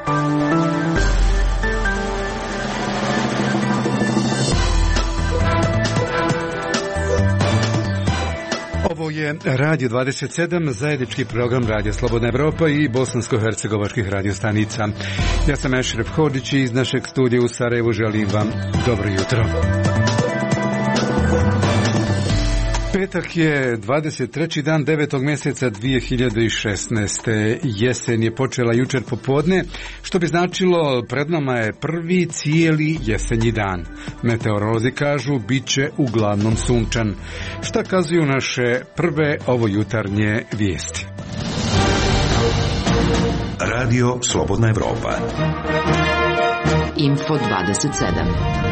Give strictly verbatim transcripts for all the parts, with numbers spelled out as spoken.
Ovo je Radio dvadeset sedam, zajednički program Radio Slobodna Evropa i bosansko-hercegovačkih radiostanica. Ja sam Ešref Hodžić i iz našeg studija u Sarajevu želim vam dobro jutro. Petak je dvadeset treći dan devetog mjeseca dvije hiljade šesnaeste. Jesen je počela jučer popodne, što bi značilo pred nama je prvi cijeli jesenji dan. Meteorolozi kažu bit će uglavnom sunčan. Šta kazuju naše prve ovojutarnje vijesti? Radio Slobodna Evropa. Info dvadeset sedam.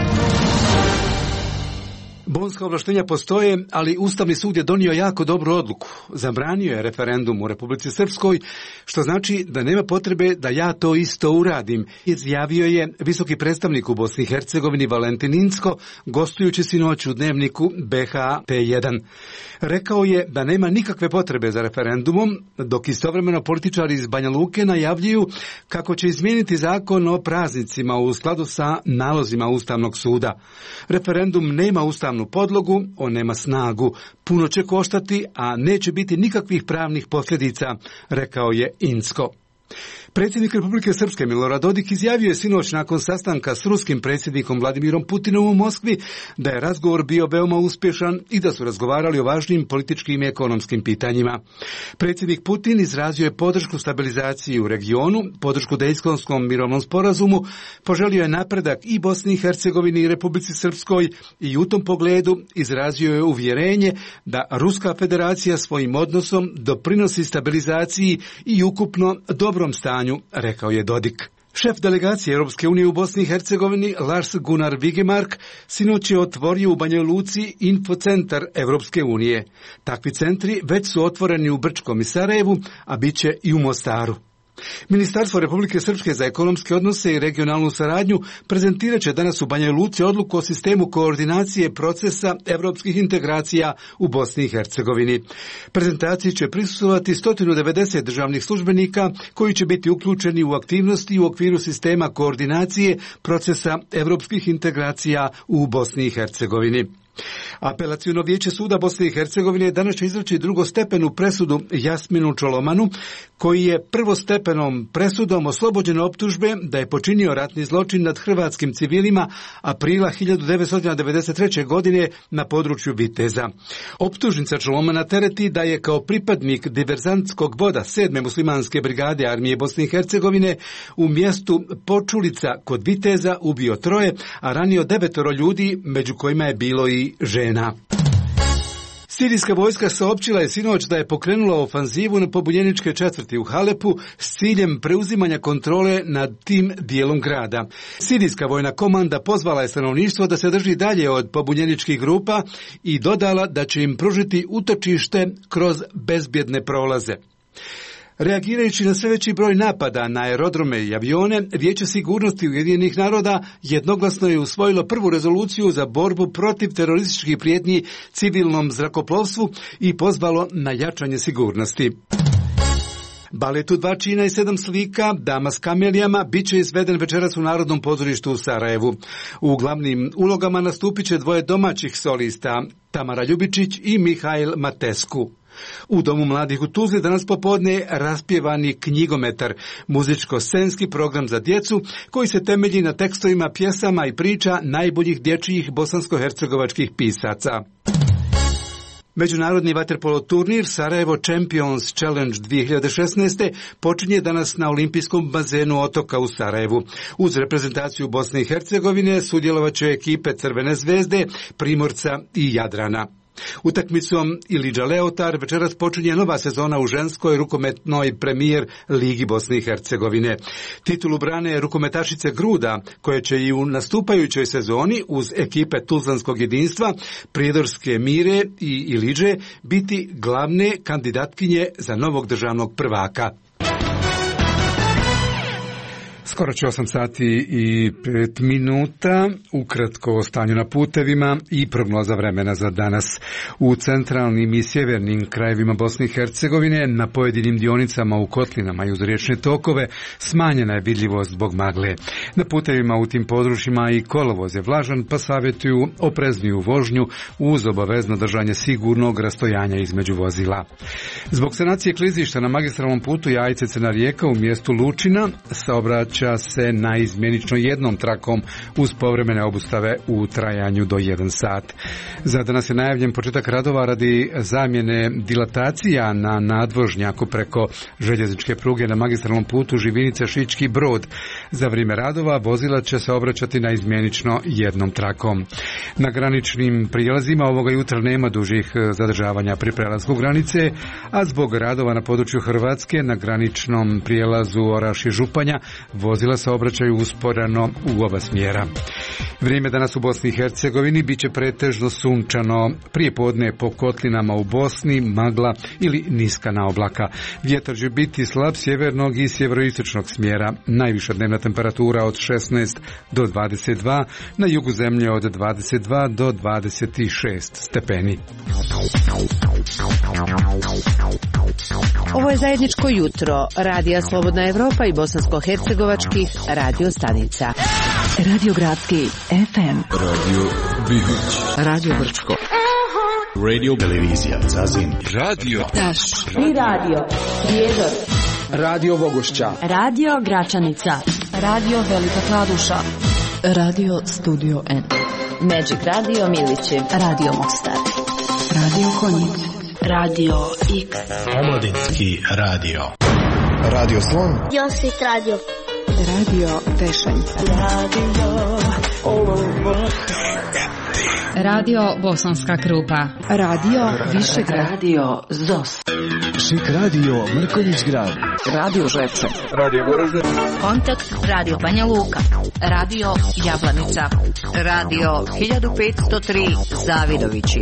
Bonska ovlaštenja postoje, ali Ustavni sud je donio jako dobru odluku. Zabranio je referendum u Republici Srpskoj, što znači da nema potrebe da ja to isto uradim, izjavio je visoki predstavnik u Bosni i Hercegovini Valentin Incko, gostujući sinoć u dnevniku B H T jedan. Rekao je da nema nikakve potrebe za referendumom, dok istovremeno političari iz Banja Luke najavljuju kako će izmijeniti zakon o praznicima u skladu sa nalozima Ustavnog suda. Referendum nema ustavnu podlogu, on nema snagu, puno će koštati, a neće biti nikakvih pravnih posljedica, rekao je Incko. Predsjednik Republike Srpske Milorad Dodik izjavio je sinoć nakon sastanka s ruskim predsjednikom Vladimirom Putinom u Moskvi da je razgovor bio veoma uspješan i da su razgovarali o važnim političkim i ekonomskim pitanjima. Predsjednik Putin izrazio je podršku stabilizaciji u regionu, podršku Dejtonskom mirovnom sporazumu, poželio je napredak i Bosni i Hercegovini i Republici Srpskoj i u tom pogledu izrazio je uvjerenje da Ruska federacija svojim odnosom doprinosi stabilizaciji i ukupno dobrom stanju, rekao je Dodik. Šef delegacije Europske unije u Bosni i Hercegovini Lars Gunnar Vigemark sinoć je otvorio u Banja Luci infocentar Europske unije. Takvi centri već su otvoreni u Brčkom i Sarajevu, a bit će i u Mostaru. Ministarstvo Republike Srpske za ekonomske odnose i regionalnu saradnju prezentirat će danas u Banja Luci odluku o sistemu koordinacije procesa europskih integracija u Bosni i Hercegovini. Prezentaciji će prisustvovati sto devedeset državnih službenika koji će biti uključeni u aktivnosti u okviru sistema koordinacije procesa europskih integracija u Bosni i Hercegovini. Apelaciono vijeće suda Bosne i Hercegovine danas će izreći drugostepenu presudu Jasminu Čolomanu, koji je prvostepenom presudom oslobođen optužbe da je počinio ratni zločin nad hrvatskim civilima aprila hiljadu devetsto devedeset treće. godine na području Viteza. Optužnica Čolomana tereti da je kao pripadnik diverzantskog voda sedme muslimanske brigade armije Bosne i Hercegovine u mjestu Počulica kod Viteza ubio troje, a ranio devetoro ljudi, među kojima je bilo i žena. Sirijska vojska saopćila je sinoć da je pokrenula ofanzivu na pobunjeničke četvrti u Halepu s ciljem preuzimanja kontrole nad tim dijelom grada. Sirijska vojna komanda pozvala je stanovništvo da se drži dalje od pobunjeničkih grupa i dodala da će im pružiti utočište kroz bezbjedne prolaze. Reagirajući na sve veći broj napada na aerodrome i avione, Vijeće sigurnosti Ujedinjenih naroda jednoglasno je usvojilo prvu rezoluciju za borbu protiv terorističkih prijetnji civilnom zrakoplovstvu i pozvalo na jačanje sigurnosti. Balet u dva čina i sedam slika, Dama s kamelijama, bit će izveden večeras u Narodnom pozorištu u Sarajevu. U glavnim ulogama nastupit će dvoje domaćih solista, Tamara Ljubičić i Mihajl Matesku. U Domu mladih u Tuzli danas popodne raspjevani knjigometar, muzičko-scenski program za djecu koji se temelji na tekstovima pjesama i priča najboljih dječjih bosansko-hercegovačkih pisaca. Međunarodni vaterpolo turnir Sarajevo Champions Challenge dvije hiljade šesnaeste. počinje danas na olimpijskom bazenu otoka u Sarajevu. Uz reprezentaciju Bosne i Hercegovine sudjelovat će ekipe Crvene zvezde, Primorca i Jadrana. Utakmicom Ilidža Leotar večeras počinje nova sezona u ženskoj rukometnoj premijer Ligi Bosne i Hercegovine. Titulu brane rukometašice Gruda, koje će i u nastupajućoj sezoni uz ekipe Tuzlanskog jedinstva, Prijedorske Mire i Ilidže biti glavne kandidatkinje za novog državnog prvaka. Skoro će osam sati i pet minuta, ukratko o stanju na putevima i prognoza vremena za danas. U centralnim i sjevernim krajevima Bosne i Hercegovine na pojedinim dionicama u kotlinama i uz riječne tokove smanjena je vidljivost zbog magle. Na putevima u tim područjima i kolovoz je vlažan, pa savjetuju oprezniju vožnju uz obavezno držanje sigurnog rastojanja između vozila. Zbog sanacije klizišta na magistralnom putu Jajce-Crna Rijeka u mjestu Lučina saobraća se naizmjenično jednom trakom uz povremene obustave u trajanju do jedan sat. Za danas je najavljen početak radova radi zamjene dilatacija na nadvožnjaku preko željezničke pruge na magistralnom putu Živinica-Šički Brod. Za vrijeme radova vozila će se obraćati naizmjenično jednom trakom. Na graničnim prijelazima ovoga jutra nema dužih zadržavanja pri prelasku granice, a zbog radova na području Hrvatske na graničnom prijelazu Orašje-Županja vozila se obraćaju usporeno u oba smjera. Vrijeme danas u Bosni i Hercegovini bit će pretežno sunčano, prije podne po kotlinama u Bosni, magla ili niska naoblaka. Vjetar će biti slab sjevernog i sjeveroistočnog smjera. Najviša dnevna temperatura od šesnaest do dvadeset dva, na jugu zemlje od dvadeset dva do dvadeset šest stepeni. Ovo je zajedničko jutro Radija Slobodna Evropa i bosansko-hercegovačkih radio stanica. Radio Gradski F M, Radio Bihoć, Radio Brčko, Radio Televizija Zazin, Radio Taš i Radio Prijedor, Radio Vogošća, Radio Gračanica, Radio Velika Kladuša, Radio Studio N, Magic Radio Milići, Radio Mostar, Radio Konjic, Radio X, Omladinski radio, Radio Slon, Josit Radio, Radio Tešanj, Radio Olovo, Radio Bosanska Krupa, Radio Višegrad, Radio Zos, Šik Radio Mrkonjić Grad, Radio Žepče, Radio Goražde, Kontakt Radio Banja Luka, Radio Jablanica, Radio hiljadu petsto tri Zavidovići,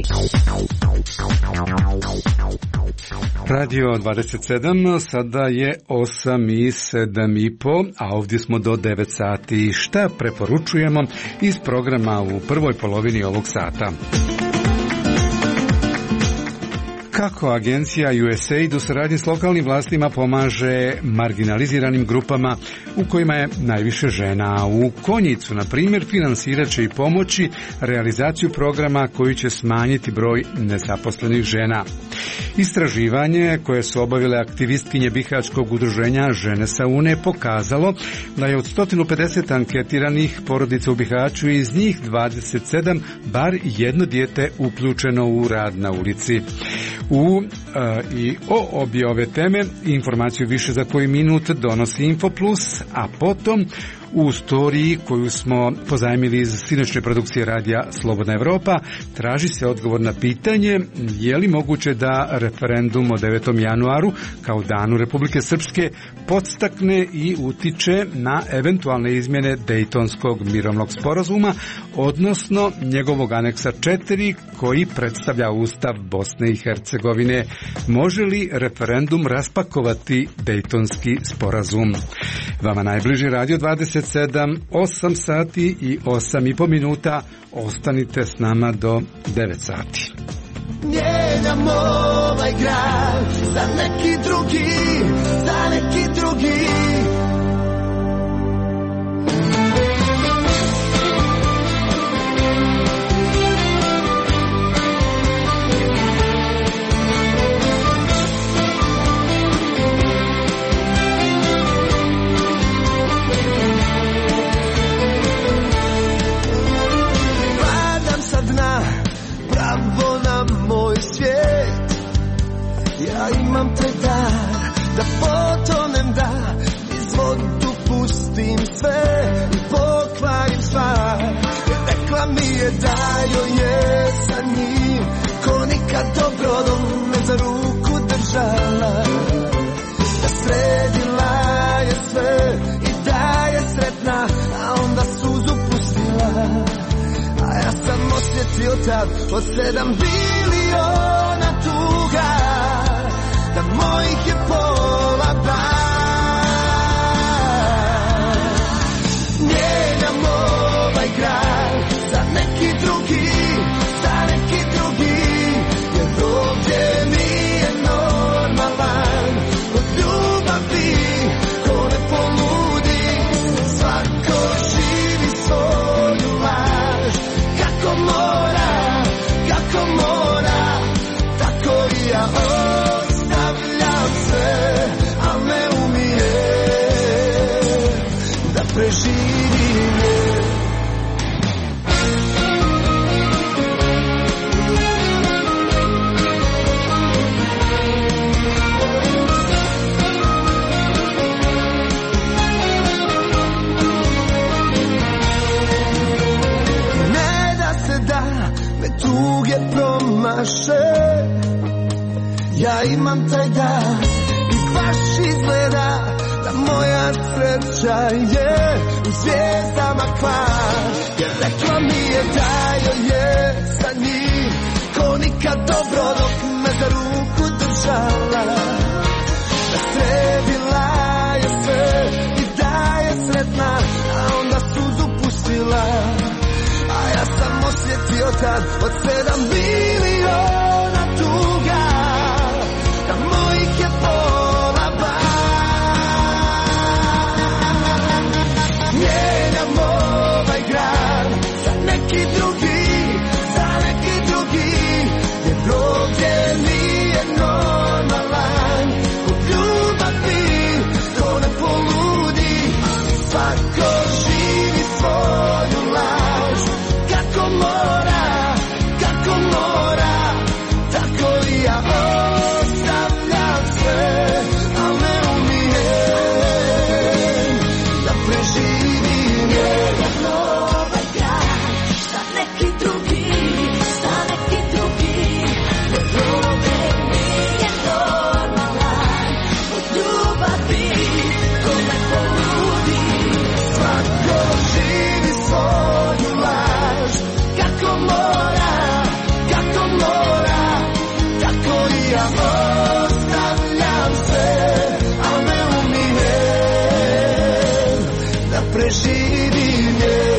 Radio dvadeset sedam, sada je osam i sedam i po, a ovdje smo do devet sati. Šta preporučujemo iz programa u prvoj polovini ovog sata? Kako agencija U S A I D u saradnji s lokalnim vlastima pomaže marginaliziranim grupama u kojima je najviše žena. U Konjicu, na primjer, financirat će i pomoći realizaciju programa koji će smanjiti broj nezaposlenih žena. Istraživanje koje su obavile aktivistkinje Bihaćkog udruženja Žene sa Une pokazalo da je od sto pedeset anketiranih porodica u Bihaću iz njih dvadeset sedam bar jedno dijete uključeno u rad na ulici. U e, i o obje ove teme informaciju više za koji minut donosi Infoplus, a potom u storiji koju smo pozajmili iz sinoćne produkcije radija Slobodna Evropa traži se odgovor na pitanje je li moguće da referendum o devetom januaru kao danu Republike Srpske podstakne i utiče na eventualne izmjene Dejtonskog mirovnog sporazuma, odnosno njegovog aneksa četiri koji predstavlja Ustav Bosne i Hercegovine. Može li referendum raspakovati Dejtonski sporazum? Vama najbliži Radio dvadeset sedam, osam sati i osam i po minuta. Ostanite s nama do devet sati. Mijenjam ovaj grad za neki drugi, za neki drugi. Ja imam taj dar da potonem, da iz vodu pustim sve i pokvarim stvar. Jer rekla mi je da joj je sa njim ko nikad dobro me za ruku držala, da sredila je sve i da je sretna, a onda suzu pustila. A ja sam osjetio tad od sedam biliona tuga, da mojih je pola bar. da je u zvijezdama kvar, jer rekla mi je da joj je sa njim ko nikad dobro dok me za ruku držala, da sredila je sve i da je sretna, a onda suzu pustila, a ja sam osjetio tad od sedam miliona tuga, da mojih je pola bar. Mijenjam ovaj grad za neki drugi, za neki drugi, jer ovdje nije normalan, kod ljubavi ko ne poludi, svako živi svoju laž, kako mora, kako mora, tako i ja ostavljam sve, al ne umijem da preživim jedan ovaj grad, za neki drugi, za neki drugi, jer ovdje nije normalan, od ljubavi ko ne poludi, svako živi svoju laž, kako mora, kako mora, tako i ja ostavljam sve, al ne umijem da preživim je.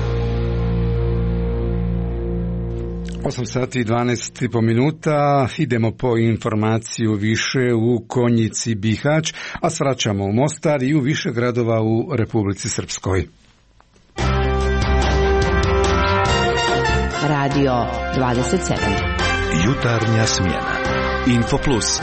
osam sati i dvanaest i po minuta, idemo po informaciju više u Konjici Bihać, a svraćamo u Mostar i u više gradova u Republici Srpskoj. Radio dvadeset sedam. Jutarnja smjena. Infoplus.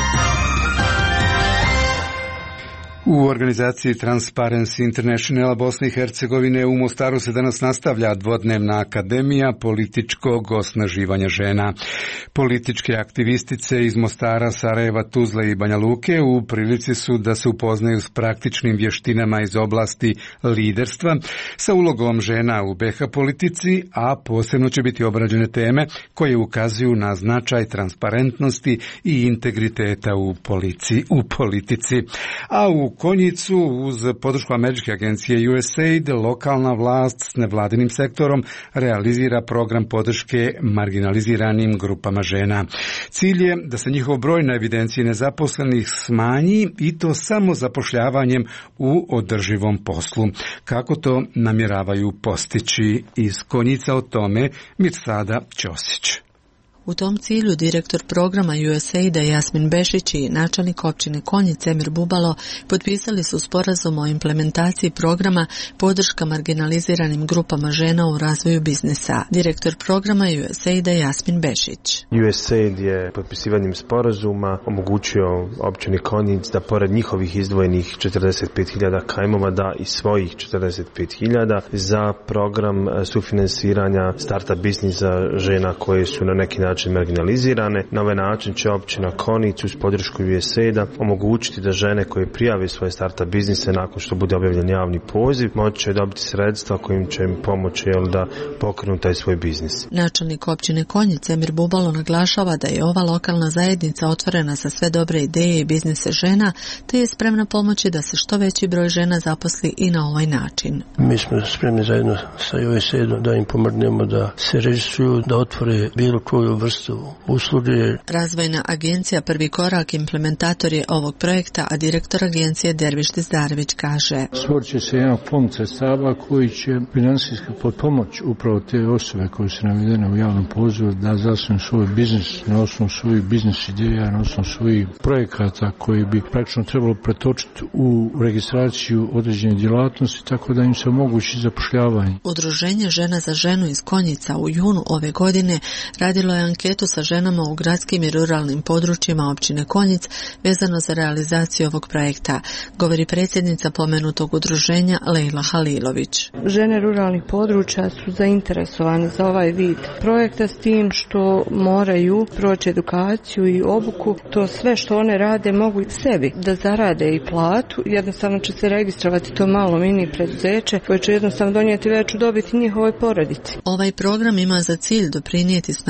U organizaciji Transparency International Bosne i Hercegovine u Mostaru se danas nastavlja dvodnevna akademija političkog osnaživanja žena. Političke aktivistice iz Mostara, Sarajeva, Tuzle i Banja Luke u prilici su da se upoznaju s praktičnim vještinama iz oblasti liderstva sa ulogom žena u be ha politici, a posebno će biti obrađene teme koje ukazuju na značaj transparentnosti i integriteta u, polici, u politici. A u Konjicu uz podršku američke agencije U S A I D lokalna vlast s nevladinim sektorom realizira program podrške marginaliziranim grupama žena. Cilj je da se njihov broj na evidenciji nezaposlenih smanji i to samo zapošljavanjem u održivom poslu. Kako to namjeravaju postići? Iz Konjica o tome Mirsada Ćosić. U tom cilju direktor programa U S A I D-a Jasmin Bešić i načelnik općine Konjice Emir Bubalo potpisali su sporazum o implementaciji programa podrška marginaliziranim grupama žena u razvoju biznisa. Direktor programa U S A I D-a Jasmin Bešić. U S A I D je potpisivanjem sporazuma omogućio općini Konjic da pored njihovih izdvojenih četrdeset pet hiljada kajmova da i svojih četrdeset pet hiljada za program sufinansiranja startup biznisa žena koje su na neki način marginalizirane. Na ovaj način će općina Konjic uz podršku U S A I D-a omogućiti da žene koje prijave svoje startup biznise nakon što bude objavljen javni poziv moći će dobiti sredstva kojim će im pomoći jel, da pokrenu taj svoj biznis. Načelnik općine Konjic Emir Bubalo naglašava da je ova lokalna zajednica otvorena za sve dobre ideje i biznise žena, te je spremna pomoći da se što veći broj žena zaposli i na ovaj način. Mi smo spremni zajedno sa U S A I D-om da im pomognemo da se registruju, da otvore bilo koju vrstu usluge. Razvojna agencija Prvi korak implementator je ovog projekta, a direktor agencije Derviš Dizdarević kaže: Stvorit će se jedan fond sredstava koji će finansijski potpomoć upravo te osobe koje su navedene u javnom pozivu da zasnuju svoj biznis na osnovu svojih biznis ideja, na osnovu svojih projekata koji bi praktično trebalo pretočiti u registraciju određene djelatnosti tako da im se omogući zapošljavanje. Udruženje Žena za ženu iz Konjica u junu ove godine radilo je anketu sa ženama u gradskim i ruralnim područjima općine Konjic vezano za realizaciju ovog projekta, govori predsjednica pomenutog udruženja Lejla Halilović. Žene ruralnih područja su zainteresovane za ovaj vid projekta s tim što moraju proći edukaciju i obuku. To sve što one rade mogu sebi da zarade i platu. Jednostavno će se registrovati to malo mini preduzeće koje će jednostavno donijeti veću dobit njihovoj porodici. Ovaj program ima za cilj doprinijeti smanjenju nezaposlenosti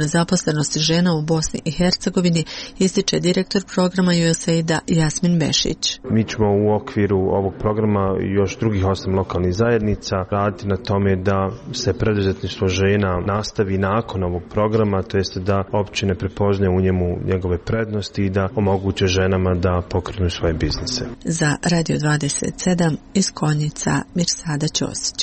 nezaposlenosti žena u Bosni i Hercegovini, ističe direktor programa U S A I D-a Jasmin Bešić. Mi ćemo u okviru ovog programa i još drugih osam lokalnih zajednica raditi na tome da se preduzetništvo žena nastavi nakon ovog programa, to jest da općine prepoznaju u njemu njegove prednosti i da omoguće ženama da pokrenu svoje biznise. Za Radio dvadeset sedam iz Konjica Mirsada Ćosić.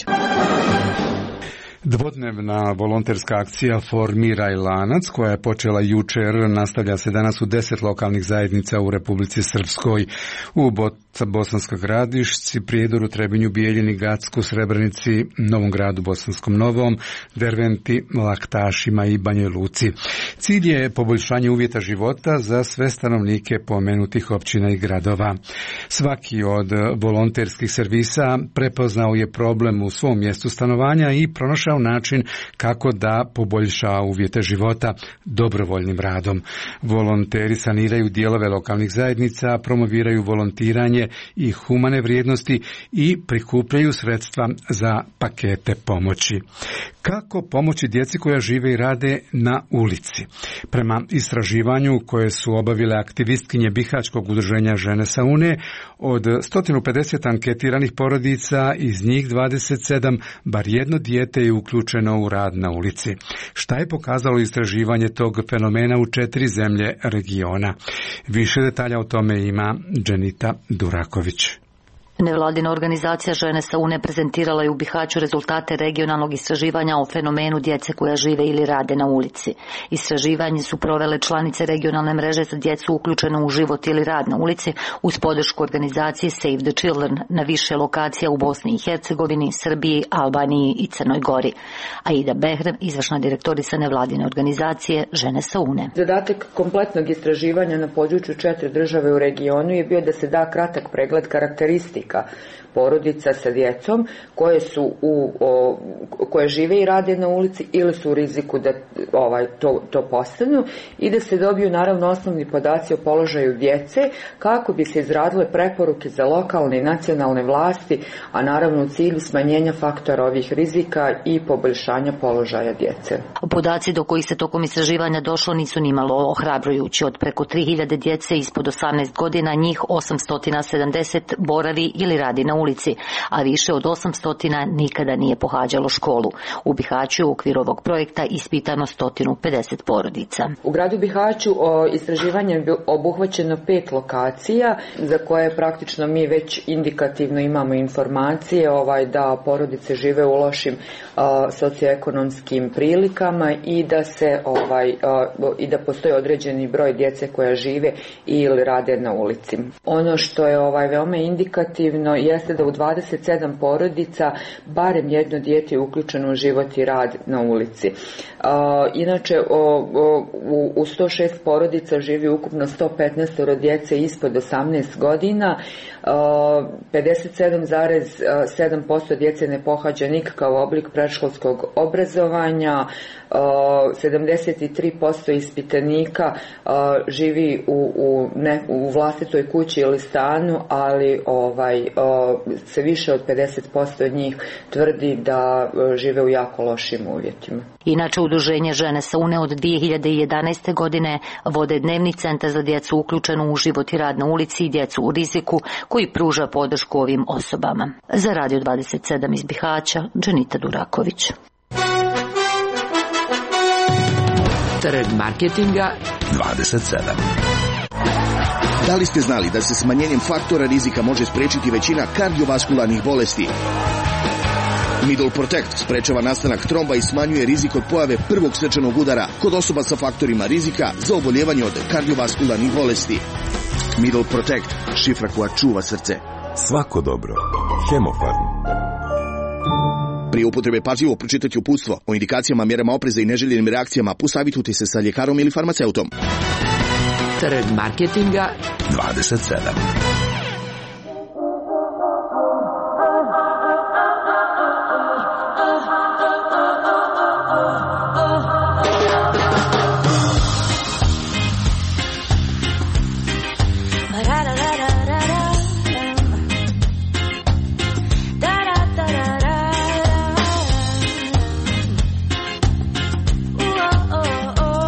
Dvodnevna volonterska akcija Formiraj lanac, koja je počela jučer, nastavlja se danas u deset lokalnih zajednica u Republici Srpskoj, u Bosanskoj Gradišci, Prijedoru, Trebinju, Bijeljini, Gacku, Srebrenici, Novom Gradu, Bosanskom Novom, Derventi, Laktašima i Banjoj Luci. Cilj je poboljšanje uvjeta života za sve stanovnike pomenutih općina i gradova. Svaki od volonterskih servisa prepoznao je problem u svom mjestu stanovanja i pronašao način kako da poboljša uvjete života dobrovoljnim radom. Volonteri saniraju dijelove lokalnih zajednica, promoviraju volontiranje i humane vrijednosti i prikupljaju sredstva za pakete pomoći. Kako pomoći djeci koja žive i rade na ulici? Prema istraživanju koje su obavile aktivistkinje Bihaćkog udruženja Žene sa Une, od sto pedeset anketiranih porodica, iz njih dvadeset sedam bar jedno dijete je uključeno u rad na ulici. Šta je pokazalo istraživanje tog fenomena u četiri zemlje regiona? Više detalja o tome ima Dženita Duraković. Nevladina organizacija Žene sa Une prezentirala je u Bihaću rezultate regionalnog istraživanja o fenomenu djece koja žive ili rade na ulici. Istraživanje su provele članice regionalne mreže za djecu uključenu u život ili rad na ulici uz podršku organizacije Save the Children na više lokacija u Bosni i Hercegovini, Srbiji, Albaniji i Crnoj Gori. Aida Behrem, izvršna direktorica nevladine organizacije Žene sa Une. Zadatak kompletnog istraživanja na području četiri države u regionu je bio da se da kratak pregled karakteristika porodica sa djecom koje su u o, koje žive i rade na ulici ili su u riziku da ovaj to to postanu i da se dobiju naravno osnovni podaci o položaju djece kako bi se izradile preporuke za lokalne i nacionalne vlasti, a naravno u cilju smanjenja faktora ovih rizika i poboljšanja položaja djece. Podaci do kojih se tokom istraživanja došlo nisu nimalo ohrabrujući. Od preko tri hiljade djece ispod osamnaest godina, njih osamsto sedamdeset boravi ili radi na ulici, a više od osamsto nikada nije pohađalo školu. U Bihaću u okviru ovog projekta ispitano sto pedeset porodica. U gradu Bihaću o istraživanje je obuhvaćeno pet lokacija za koje praktično mi već indikativno imamo informacije ovaj, da porodice žive u lošim uh, socioekonomskim prilikama i da se ovaj, uh, i da postoji određeni broj djece koja žive ili rade na ulici. Ono što je ovaj veoma indikativno jeste da u dvadeset sedam porodica barem jedno dijete je uključeno u život i rad na ulici. Uh, inače o, o, u, u sto šest porodica živi ukupno sto petnaest djece ispod osamnaest godina, uh, pedeset sedam zarez sedam posto djece ne pohađa nikakav oblik predškolskog obrazovanja, uh, sedamdeset tri posto ispitanika uh, živi u, u, ne, u vlastitoj kući ili stanu, ali ovaj, uh, se više od pedeset posto njih tvrdi da uh, žive u jako lošim uvjetima. Inače, udruženje Žene sa Une od dvije hiljade jedanaeste godine vode dnevni centar za djecu uključenu u život i rad na ulici i djecu u riziku, koji pruža podršku ovim osobama. Za Radio dvadeset sedam iz Bihaća, Dženita Duraković. Trg marketinga dvadeset sedam. Da li ste znali da se smanjenjem faktora rizika može spriječiti većina kardiovaskularnih bolesti? Middle Protect sprečava nastanak tromba i smanjuje rizik od pojave prvog srčanog udara kod osoba sa faktorima rizika za oboljevanje od kardiovaskularnih bolesti. Middle Protect, šifra koja čuva srce. Svako dobro. Hemofarm. Prije upotrebe pažljivo pročitati uputstvo o indikacijama, mjerama opreza i neželjenim reakcijama, posavitujte se sa ljekarom ili farmaceutom. Trg marketinga dvadeset sedam. Oh, oh, oh.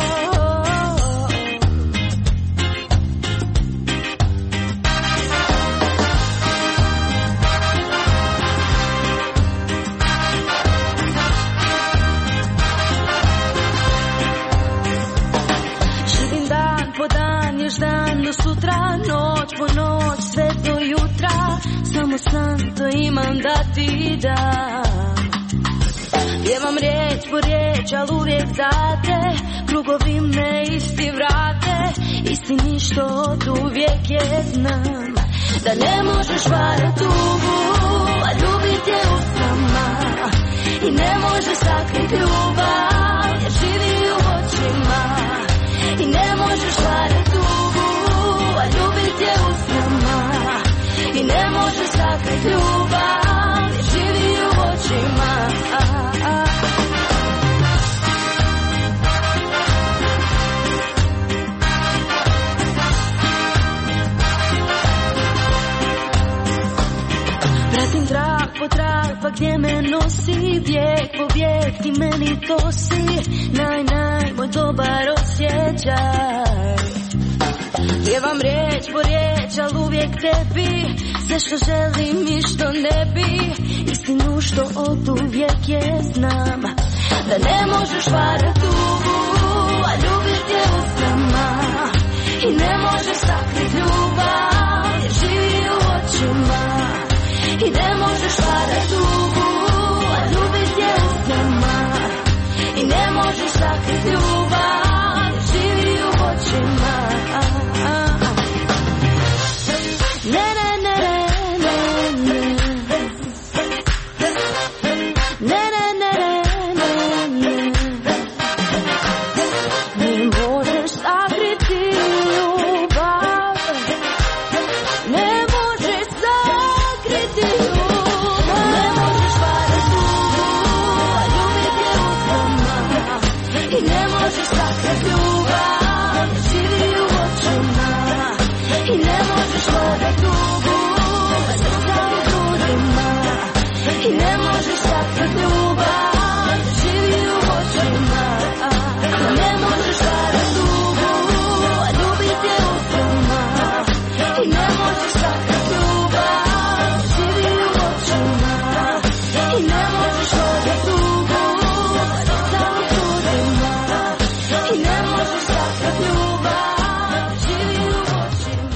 moj san, to imam da ti dam. Pjevam riječ po riječ, al uvijek za te, krugovi me isti vrate, istini što od uvijek je znam. Da ne možeš varat tugu, a ljubit je usnama, i ne možeš sakrit ljubav, jer živi u očima. I ne možeš varat tugu, a ljubit je usnama, i ne možeš sakrit ljubav, jer živi u očima. Pratim trag po trag, pa gdje me nosi, bijeg po bijeg, ti meni to si naj, naj, moj dobar osjećaj. Pjevam riječ po riječ, al uvijek tebi, sve što želim i što ne bi, istinu što od uvijek je znam. Da ne možeš varat tugu, a ljubit je usnama, i ne možeš sakrit ljubav, jer živi u očima. I ne možeš varat tugu, a ljubit je usnama, i ne možeš sakrit ljubav, jer živi u očima. Ne, ne, ne, ne, ne, ne, ne, ne, ne, ne, ne možeš sakriti ljubav, ne možeš sakriti ljubav, ne možeš varat tugu, a ljubit je usnama, i ne možeš sakrit ljubav, živi u očima. I ne možeš varat tugu, a srca u grudima, i ne možeš sakrit ljubav, živi u očima. Ne možeš varat tugu, a ljubit je usnama, i ne možeš sakrit ljubav, živi u očima. I ne možeš varat tugu, a srca u grudima, i ne možeš sakrit ljubav, živi u očima.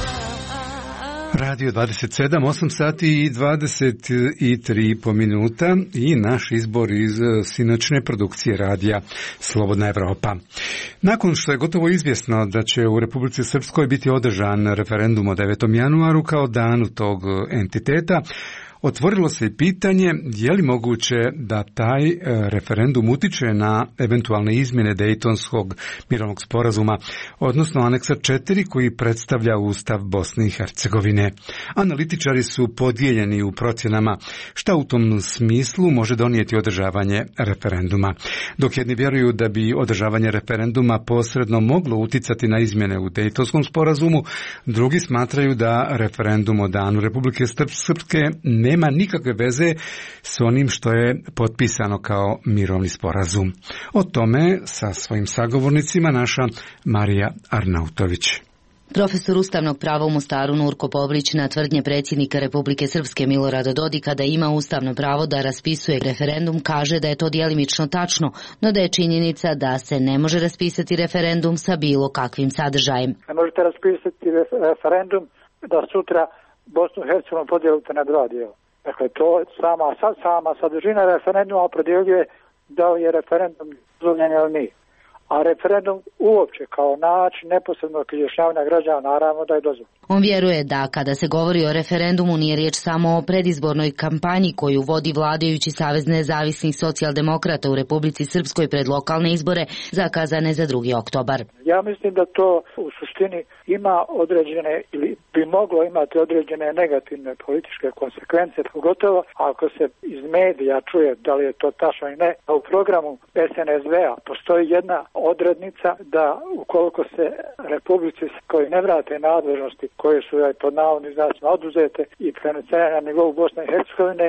Radio dvadeset sedam, osam sati i dvadeset tri po minuta i naš izbor iz sinoćne produkcije radija Slobodna Evropa. Nakon što je gotovo izvjesno da će u Republici Srpskoj biti održan referendum o devetom januaru kao danu tog entiteta, otvorilo se i pitanje je li moguće da taj referendum utiče na eventualne izmjene Dejtonskog mirovnog sporazuma, odnosno aneksa četiri koji predstavlja Ustav Bosne i Hercegovine. Analitičari su podijeljeni u procjenama šta u tom smislu može donijeti održavanje referenduma. Dok jedni vjeruju da bi održavanje referenduma posredno moglo uticati na izmjene u Dejtonskom sporazumu, drugi smatraju da referendum o danu Republike Srpske ne nema nikakve veze s onim što je potpisano kao mirovni sporazum. O tome sa svojim sagovornicima naša Marija Arnautović. Profesor ustavnog prava u Mostaru Nurko Povrić na tvrdnje predsjednika Republike Srpske Milorada Dodika da ima ustavno pravo da raspisuje referendum kaže da je to djelimično tačno, no da je činjenica da se ne može raspisati referendum sa bilo kakvim sadržajem. Ne možete raspisati referendum da sutra Bosnu i Hercegovinu podijelite na dva dijela. Dakle, to sama, sama sadržina referenduma opredjeljuje da li je referendum dozvoljen ili nije. A referendum uopće kao način neposrednog izjašnjavanja građana naravno da je dozvoljen. On vjeruje da kada se govori o referendumu nije riječ samo o predizbornoj kampanji koju vodi vladajući Savez nezavisnih socijaldemokrata u Republici Srpskoj pred lokalne izbore zakazane za drugi oktobar. Ja mislim da to u suštini ima određene ili bi moglo imati određene negativne političke konsekvence, pogotovo ako se iz medija čuje da li je to tačno i ne. A u programu S N S V-a postoji jedna odrednica da ukoliko se Republici koji ne vrate nadležnosti koje su pod navodnim znacima oduzete i prenesene na nivou Bosne i Hercegovine,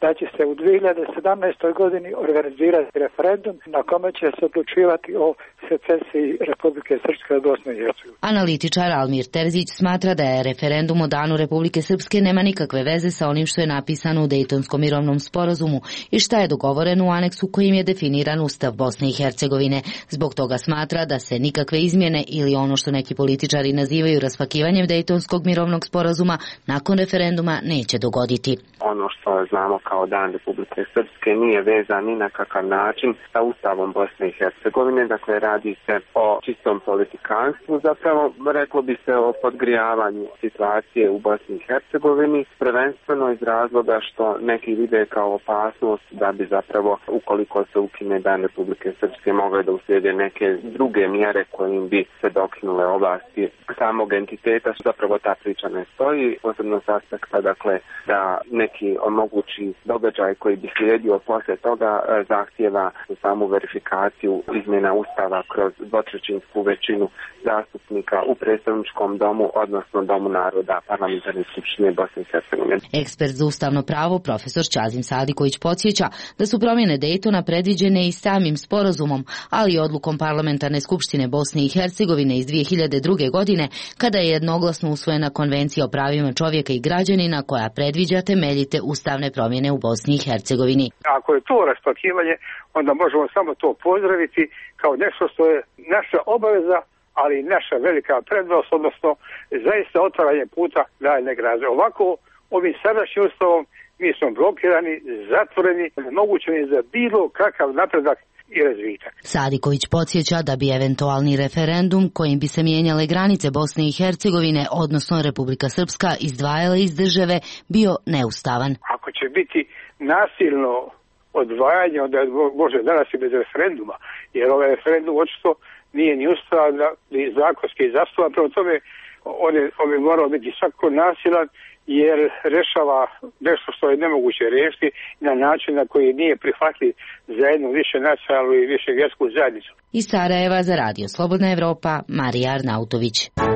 da će se u dvije hiljade sedamnaestoj godini organizirati referendum na kome će se odlučivati o secesiji Republike Srpske od Bosne i Hercegovine. Analitičar Almir Terzić smatra da je referendum o danu Republike Srpske nema nikakve veze sa onim što je napisano u Dejtonskom mirovnom sporazumu i šta je dogovoreno u aneksu kojim je definiran Ustav Bosne i Hercegovine. Zbog toga smatra da se nikakve izmjene ili ono što neki političari nazivaju raspakivanjem Dejtonskog mirovnog sporazuma nakon referenduma neće dogoditi. Ono što znamo kao dan Republike Srpske nije vezan ni na kakav način sa Ustavom Bosne i Hercegovine, dakle radi se o čistom politikanstvu, zapravo reklo bi se o podgrijavanju situacije u Bosni i Hercegovini, prvenstveno iz razloga što neki vide kao opasnost da bi zapravo ukoliko se ukine dan Republike Srpske mogle da uslijede neke druge mjere kojim bi se dokinule ovlasti samog entiteta. Zapravo ta priča ne stoji, posebno s aspekta dakle da neki omogući događaj koji bi slijedio poslije toga zahtjeva samu verifikaciju izmjena Ustava kroz dvotrećinsku većinu zastupnika u predstavničkom domu, odnosno Domu naroda Parlamentarne skupštine Bosne i Hercegovine. Ekspert za ustavno pravo profesor Čazim Sadiković podsjeća da su promjene Dejtona predviđene i samim sporazumom, ali i odlukom Parlamentarne skupštine Bosne i Hercegovine iz dvije hiljade druge. godine, kada je jednoglasno usvojena Konvencija o pravima čovjeka i građanina koja predviđa temeljite ustavne promjene u Bosni i Hercegovini. Ako je to raspakivanje, onda možemo samo to pozdraviti kao nešto što je naša obaveza, ali i naša velika prednost, odnosno zaista otvaranje puta daljnjeg razvoja. Ovako, ovim sadašnjim ustavom mi smo blokirani, zatvoreni, nemogućeni za bilo kakav napredak i razvitak. Sadiković podsjeća da bi eventualni referendum kojim bi se mijenjale granice Bosne i Hercegovine, odnosno Republika Srpska izdvajala iz države, bio neustavan. Ako će biti nasilno odvajanje, onda može danas i bez referenduma, jer ovaj referendum očito nije ni ustavan, ni zakonski zastupan, prema tome on je, on je morao biti svako nasilan, jer rešava nešto što je nemoguće riješiti na način na koji nije prihvatljiv za jednu više nacionalnu i više vjersku zajednicu. Iz Sarajeva za Radio Slobodna Evropa, Marija Arnautović.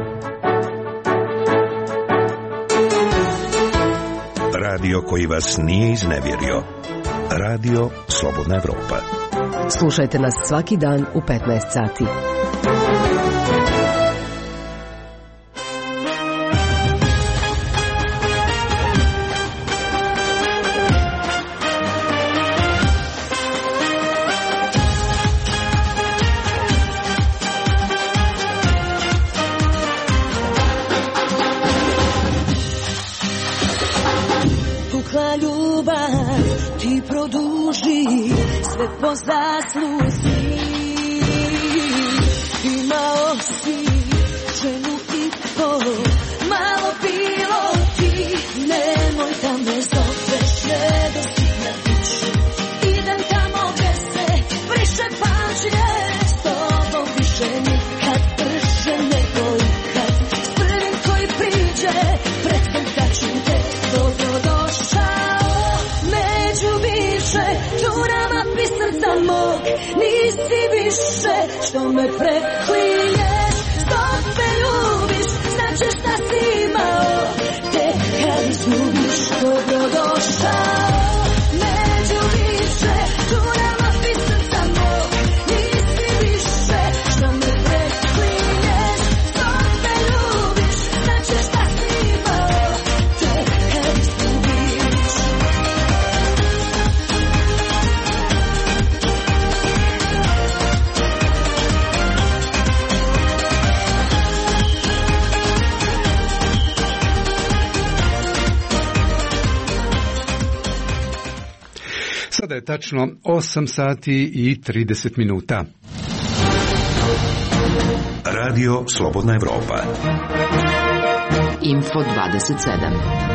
Radio koji vas nije iznevjerio. Radio Slobodna Evropa. Slušajte nas svaki dan u petnaest sati. Ti produži sve po zasluzi, imao si ženu i pol, malo bilo ti, nemoj da me zoveš, ne do sina biću, idem tamo gdje se briše pamćenje, s tobom više nikad brže nego ikad, s prvim koji priđe, predsjetaću te, dobrodošao. Čurama pisrca mog, nisi više što me preklinješ, dok me ljubiš, značeš šta si imao, te kad izgubiš, dobrodošao. Neću više, čurama pisrca mog, nisi više što me preklinješ, dok me ljubiš, značeš šta si imao, te kad izgubiš. Sada je tačno osam sati i trideset minuta. Radio Slobodna Evropa. Info dvadeset sedam.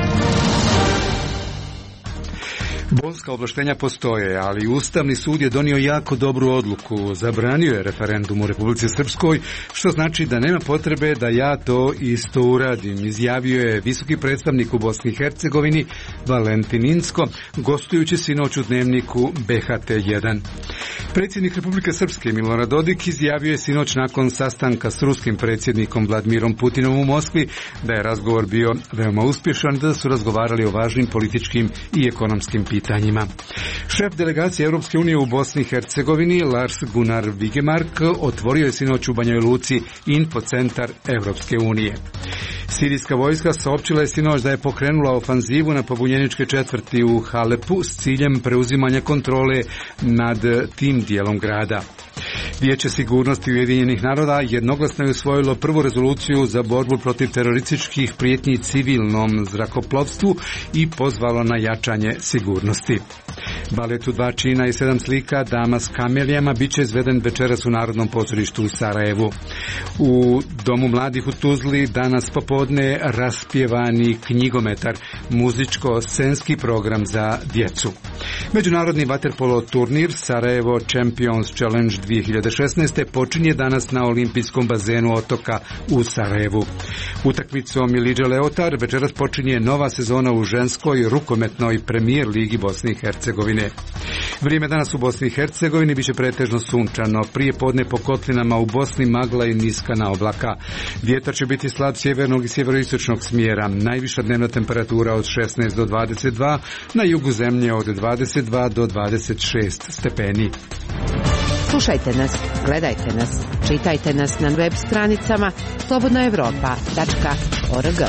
Bonska ovlaštenja postoje, ali Ustavni sud je donio jako dobru odluku. Zabranio je referendum u Republici Srpskoj, što znači da nema potrebe da ja to isto uradim, izjavio je visoki predstavnik u Bosni i Hercegovini Valentin Incko, gostujući sinoć u dnevniku B H T jedan. Predsjednik Republike Srpske Milorad Dodik izjavio je sinoć nakon sastanka s ruskim predsjednikom Vladimirom Putinom u Moskvi da je razgovor bio veoma uspješan i da su razgovarali o važnim političkim i ekonomskim pitanjima. pitanjima. Šef delegacije Europske unije u Bosni i Hercegovini Lars Gunnar Vigemark otvorio je sinoć u Banjoj Luci infocentar Europske unije. Sirijska vojska saopćila je sinoć da je pokrenula ofanzivu na pobunjeničke četvrti u Halepu s ciljem preuzimanja kontrole nad tim dijelom grada. Vijeće sigurnosti Ujedinjenih naroda jednoglasno je usvojilo prvu rezoluciju za borbu protiv terorističkih prijetnji civilnom zrakoplovstvu i pozvalo na jačanje sigurnosti. Balet u dva čina i sedam slika Dama s kamelijama bit će izveden večeras u Narodnom pozorištu u Sarajevu. U Domu mladih u Tuzli danas popodne raspjevani knjigometar, muzičko-scenski program za djecu. Međunarodni vaterpolo turnir Sarajevo Champions Challenge dvije hiljade šesnaeste počinje danas na olimpijskom bazenu otoka u Sarajevu. Utakmicom Iliđa Leotar večeras počinje nova sezona u ženskoj rukometnoj premijer ligi Bosne i Hercegovine. Vrijeme danas u Bosni i Hercegovini biće pretežno sunčano, prije podne po kotlinama u Bosni magla i niska na oblaka. Vjetar će biti slab sjevernog i sjeveroistočnog smjera, najviša dnevna temperatura od šesnaest do dvadeset dva, na jugu zemlje od dvadeset dva do dvadeset šest stepeni. Slušajte nas, gledajte nas, čitajte nas na web stranicama slobodna europa tačka org.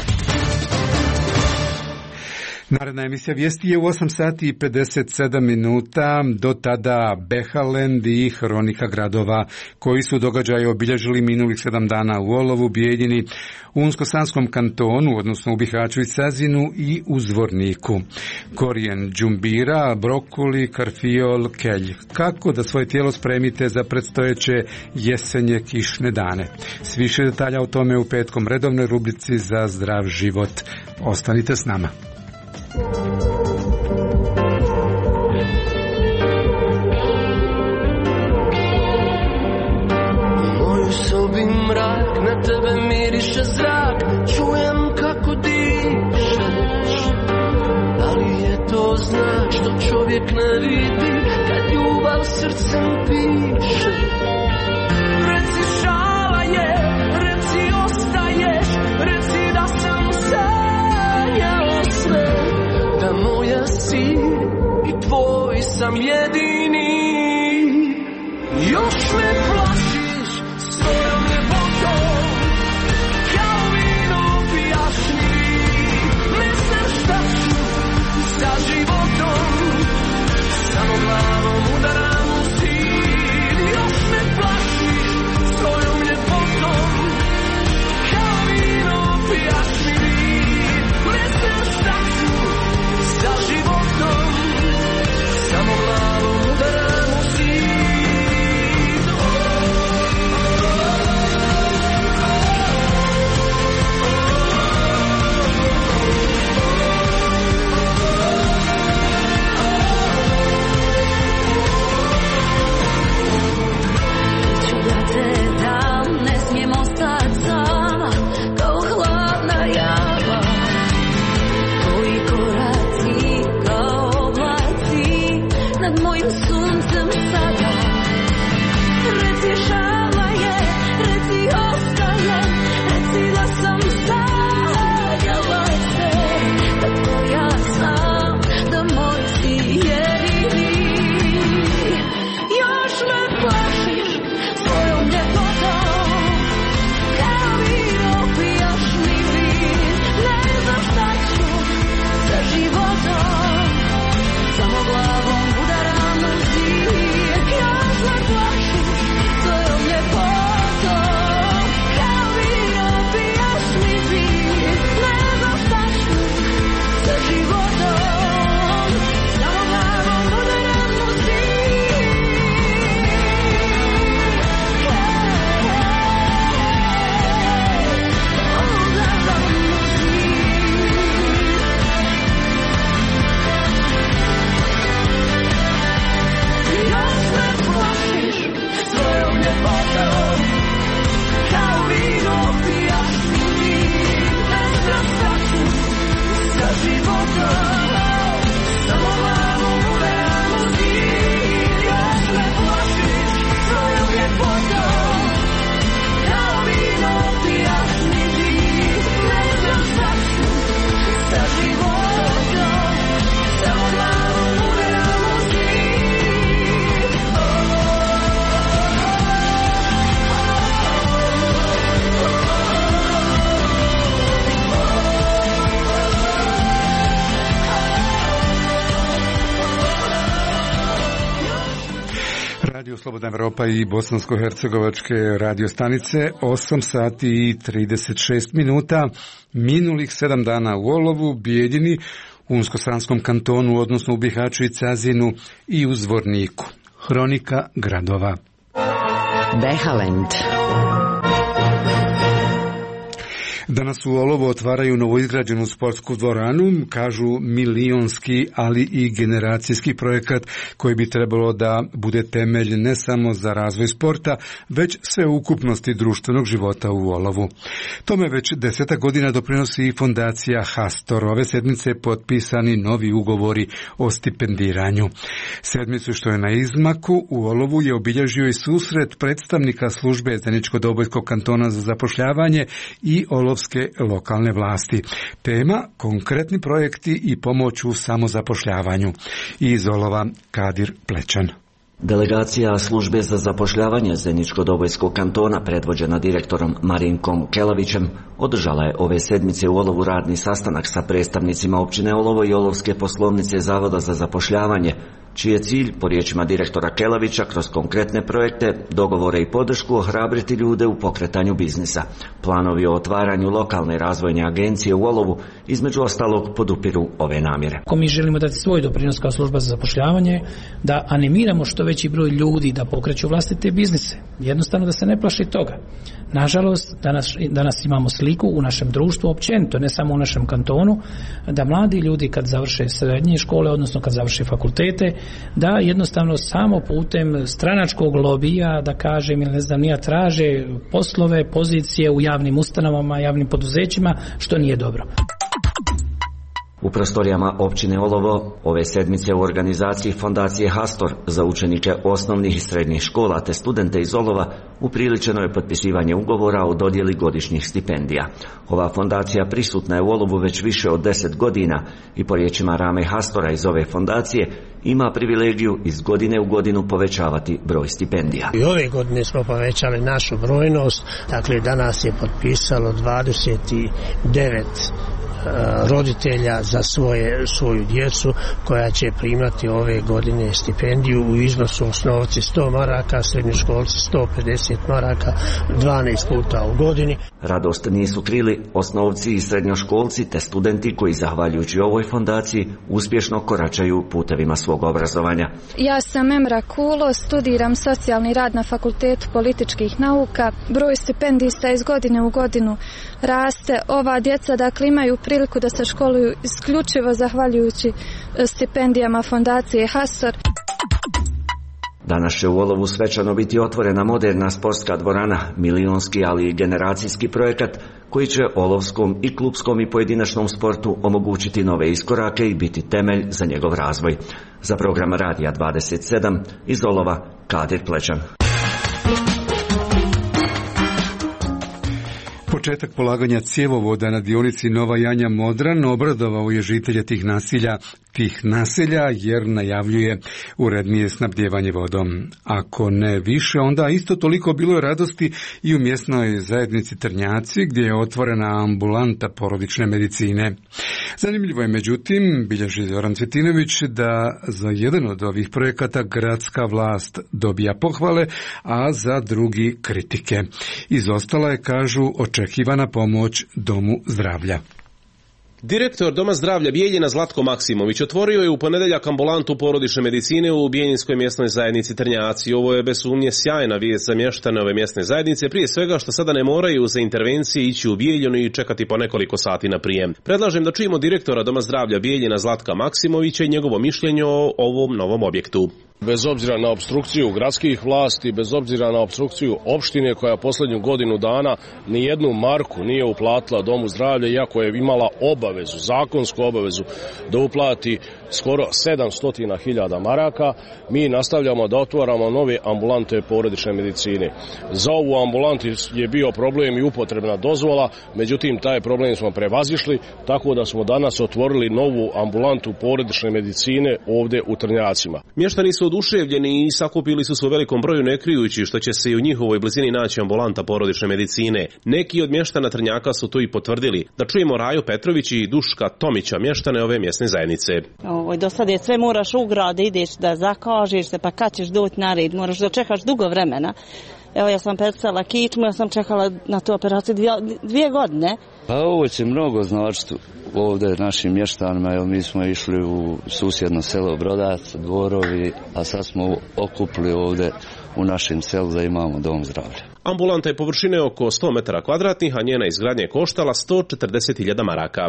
Naredna emisija vijesti je u osam sati i pedeset sedam minuta, do tada Behalend i Hronika gradova koji su događaje obilježili minulih sedam dana u Olovu, Bijeljini, u Unsko-Sanskom kantonu, odnosno u Bihaću i Sazinu i u Zvorniku. Korijen džumbira, brokuli, karfiol, kelj. Kako da svoje tijelo spremite za predstojeće jesenje kišne dane? S više detalja o tome u petkom redovnoj rubrici za zdrav život. Ostanite s nama. U mojoj sobi mrak, na tebe miriše zrak, čujem kako dišeš. Da li je to znak što čovjek ne vidi kad ljubav srcem piše? Reci šala je, reci ostaješ, reci da sam sanjao sve, da moja si i tvoj sam jedini. Još me plašiš svojom ljepotom, kao vino pijašnji. Ne znam šta ću sa životom, samo glavom udaram u zid. Još me plašiš svojom ljepotom, kao vino pijašnji. Ne znam šta ću sa životom, samo glavom Slobodna Evropa i bosansko-hercegovačke radio stanice, osam sati i trideset šest minuta, minulih sedam dana u Olovu, Bijeljini, u Unsko-Sanskom kantonu, odnosno u Bihaću i Cazinu i u Zvorniku. Hronika gradova. Behalend. Danas u Olovu otvaraju novoizgrađenu sportsku dvoranu, kažu milionski, ali i generacijski projekat koji bi trebalo da bude temelj ne samo za razvoj sporta, već sveukupnosti društvenog života u Olovu. Tome već deseta godina doprinosi i fondacija Hastor. Ove sedmice potpisani novi ugovori o stipendiranju. Sedmicu što je na izmaku u Olovu je obilježio i susret predstavnika službe Zeničko-Dobojskog kantona za zapošljavanje i Olovske lokalne vlasti. Tema konkretni projekti i pomoć u samozapošljavanju. Iz Olova Kadir Plećan. Delegacija službe za zapošljavanje Zeničko-Dobojskog kantona, predvođena direktorom Marinkom Kelavićem, održala je ove sedmice u Olovu radni sastanak sa predstavnicima općine Olovo i Olovske poslovnice Zavoda za zapošljavanje, čiji je cilj, po riječima direktora Kelavića, kroz konkretne projekte, dogovore i podršku ohrabriti ljude u pokretanju biznisa. Planovi o otvaranju lokalne razvojne agencije u Olovu, između ostalog, podupiru ove namjere. Ako mi želimo dati svoj doprinos kao služba za zapošljavanje, da animiramo što veći broj ljudi da pokreću vlastite biznise. Jednostavno da se ne plaši toga. Nažalost, danas, danas imamo sliku u našem društvu općenito, ne samo u našem kantonu, da mladi ljudi kad završe srednje škole, odnosno kad završe fakultete, da jednostavno samo putem stranačkog lobija, da kažem, ili ne znam, nija traže poslove, pozicije u javnim ustanovama, javnim poduzećima, što nije dobro. U prostorijama općine Olovo ove sedmice u organizaciji fondacije Hastor za učenike osnovnih i srednjih škola te studente iz Olova upriličeno je potpisivanje ugovora o dodjeli godišnjih stipendija. Ova fondacija prisutna je u Olovu već više od deset godina i po riječima Rame Hastora iz ove fondacije ima privilegiju iz godine u godinu povećavati broj stipendija. I ove godine smo povećali našu brojnost, dakle danas je potpisalo dvadeset devet roditelja za svoje, svoju djecu koja će primati ove godine stipendiju u iznosu osnovci sto maraka, srednjoškolci sto pedeset maraka, dvanaest puta u godini. Radost nisu krili osnovci i srednjoškolci te studenti koji zahvaljujući ovoj fondaciji uspješno koračaju putevima svog obrazovanja. Ja sam Emra Kulo, studiram socijalni rad na Fakultetu političkih nauka. Broj stipendista iz godine u godinu raste. Ova djeca dakle imaju priliku da se školuju isključivo zahvaljujući stipendijama fondacije Hastor. Danas će u Olovu svečano biti otvorena moderna sportska dvorana, milionski ali i generacijski projekat koji će olovskom i klubskom i pojedinačnom sportu omogućiti nove iskorake i biti temelj za njegov razvoj. Za program Radija dvadeset sedam iz Olova Kadir Plećan. Početak polaganja cjevovoda na dionici Nova Janja Modran obradovao je žitelje tih nasilja, tih naselja jer najavljuje urednije snabdjevanje vodom. Ako ne više, onda isto toliko bilo je radosti i u mjesnoj zajednici Trnjaci gdje je otvorena ambulanta porodične medicine. Zanimljivo je međutim, bilježi Zoran Cvjetinović, da za jedan od ovih projekata gradska vlast dobija pohvale, a za drugi kritike. Izostala je, kažu, očekivana pomoć Domu zdravlja. Direktor Doma zdravlja Bijeljina Zlatko Maksimović otvorio je u ponedjeljak ambulantu porodične medicine u Bijeljinskoj mjesnoj zajednici Trnjaci. Ovo je bez sumnje sjajna vijest za mještane ove mjesne zajednice, prije svega što sada ne moraju za intervencije ići u Bijeljinu i čekati po nekoliko sati na prijem. Predlažem da čujemo direktora Doma zdravlja Bijeljina Zlatka Maksimovića i njegovo mišljenje o ovom novom objektu. Bez obzira na opstrukciju gradskih vlasti, bez obzira na opstrukciju opštine koja posljednju godinu dana ni jednu marku nije uplatila Domu zdravlja, iako je imala obavezu, zakonsku obavezu da uplati skoro sedamsto hiljada maraka, mi nastavljamo da otvaramo nove ambulante porodične medicine. Za ovu ambulantu je bio problem i upotrebna dozvola, međutim taj problem smo prevazišli, tako da smo danas otvorili novu ambulantu porodične medicine ovdje u Trnjacima. Mještani su oduševljeni i sakupili su se u velikom broju ne krijući što će se i u njihovoj blizini naći ambulanta porodične medicine. Neki od mještana Trnjaka su to i potvrdili. Da čujemo Raju Petrović i Duška Tomića, mještane ove mjesne zajednice. Ovo, do sada je sve moraš u grad, ideš da zakažeš se, pa kad ćeš doći na red, moraš da čekaš dugo vremena. Evo ja sam predstavila kičmu, ja sam čekala na tu operaciju dvije, dvije godine. Pa ovo će mnogo značiti ovdje našim mještanima, jer mi smo išli u susjedno selo Brodac, Dvorovi, a sad smo okupili ovdje u našem selu da imamo dom zdravlja. Ambulanta je površine oko sto metara kvadratnih, a njena izgradnja je koštala sto četrdeset hiljada maraka.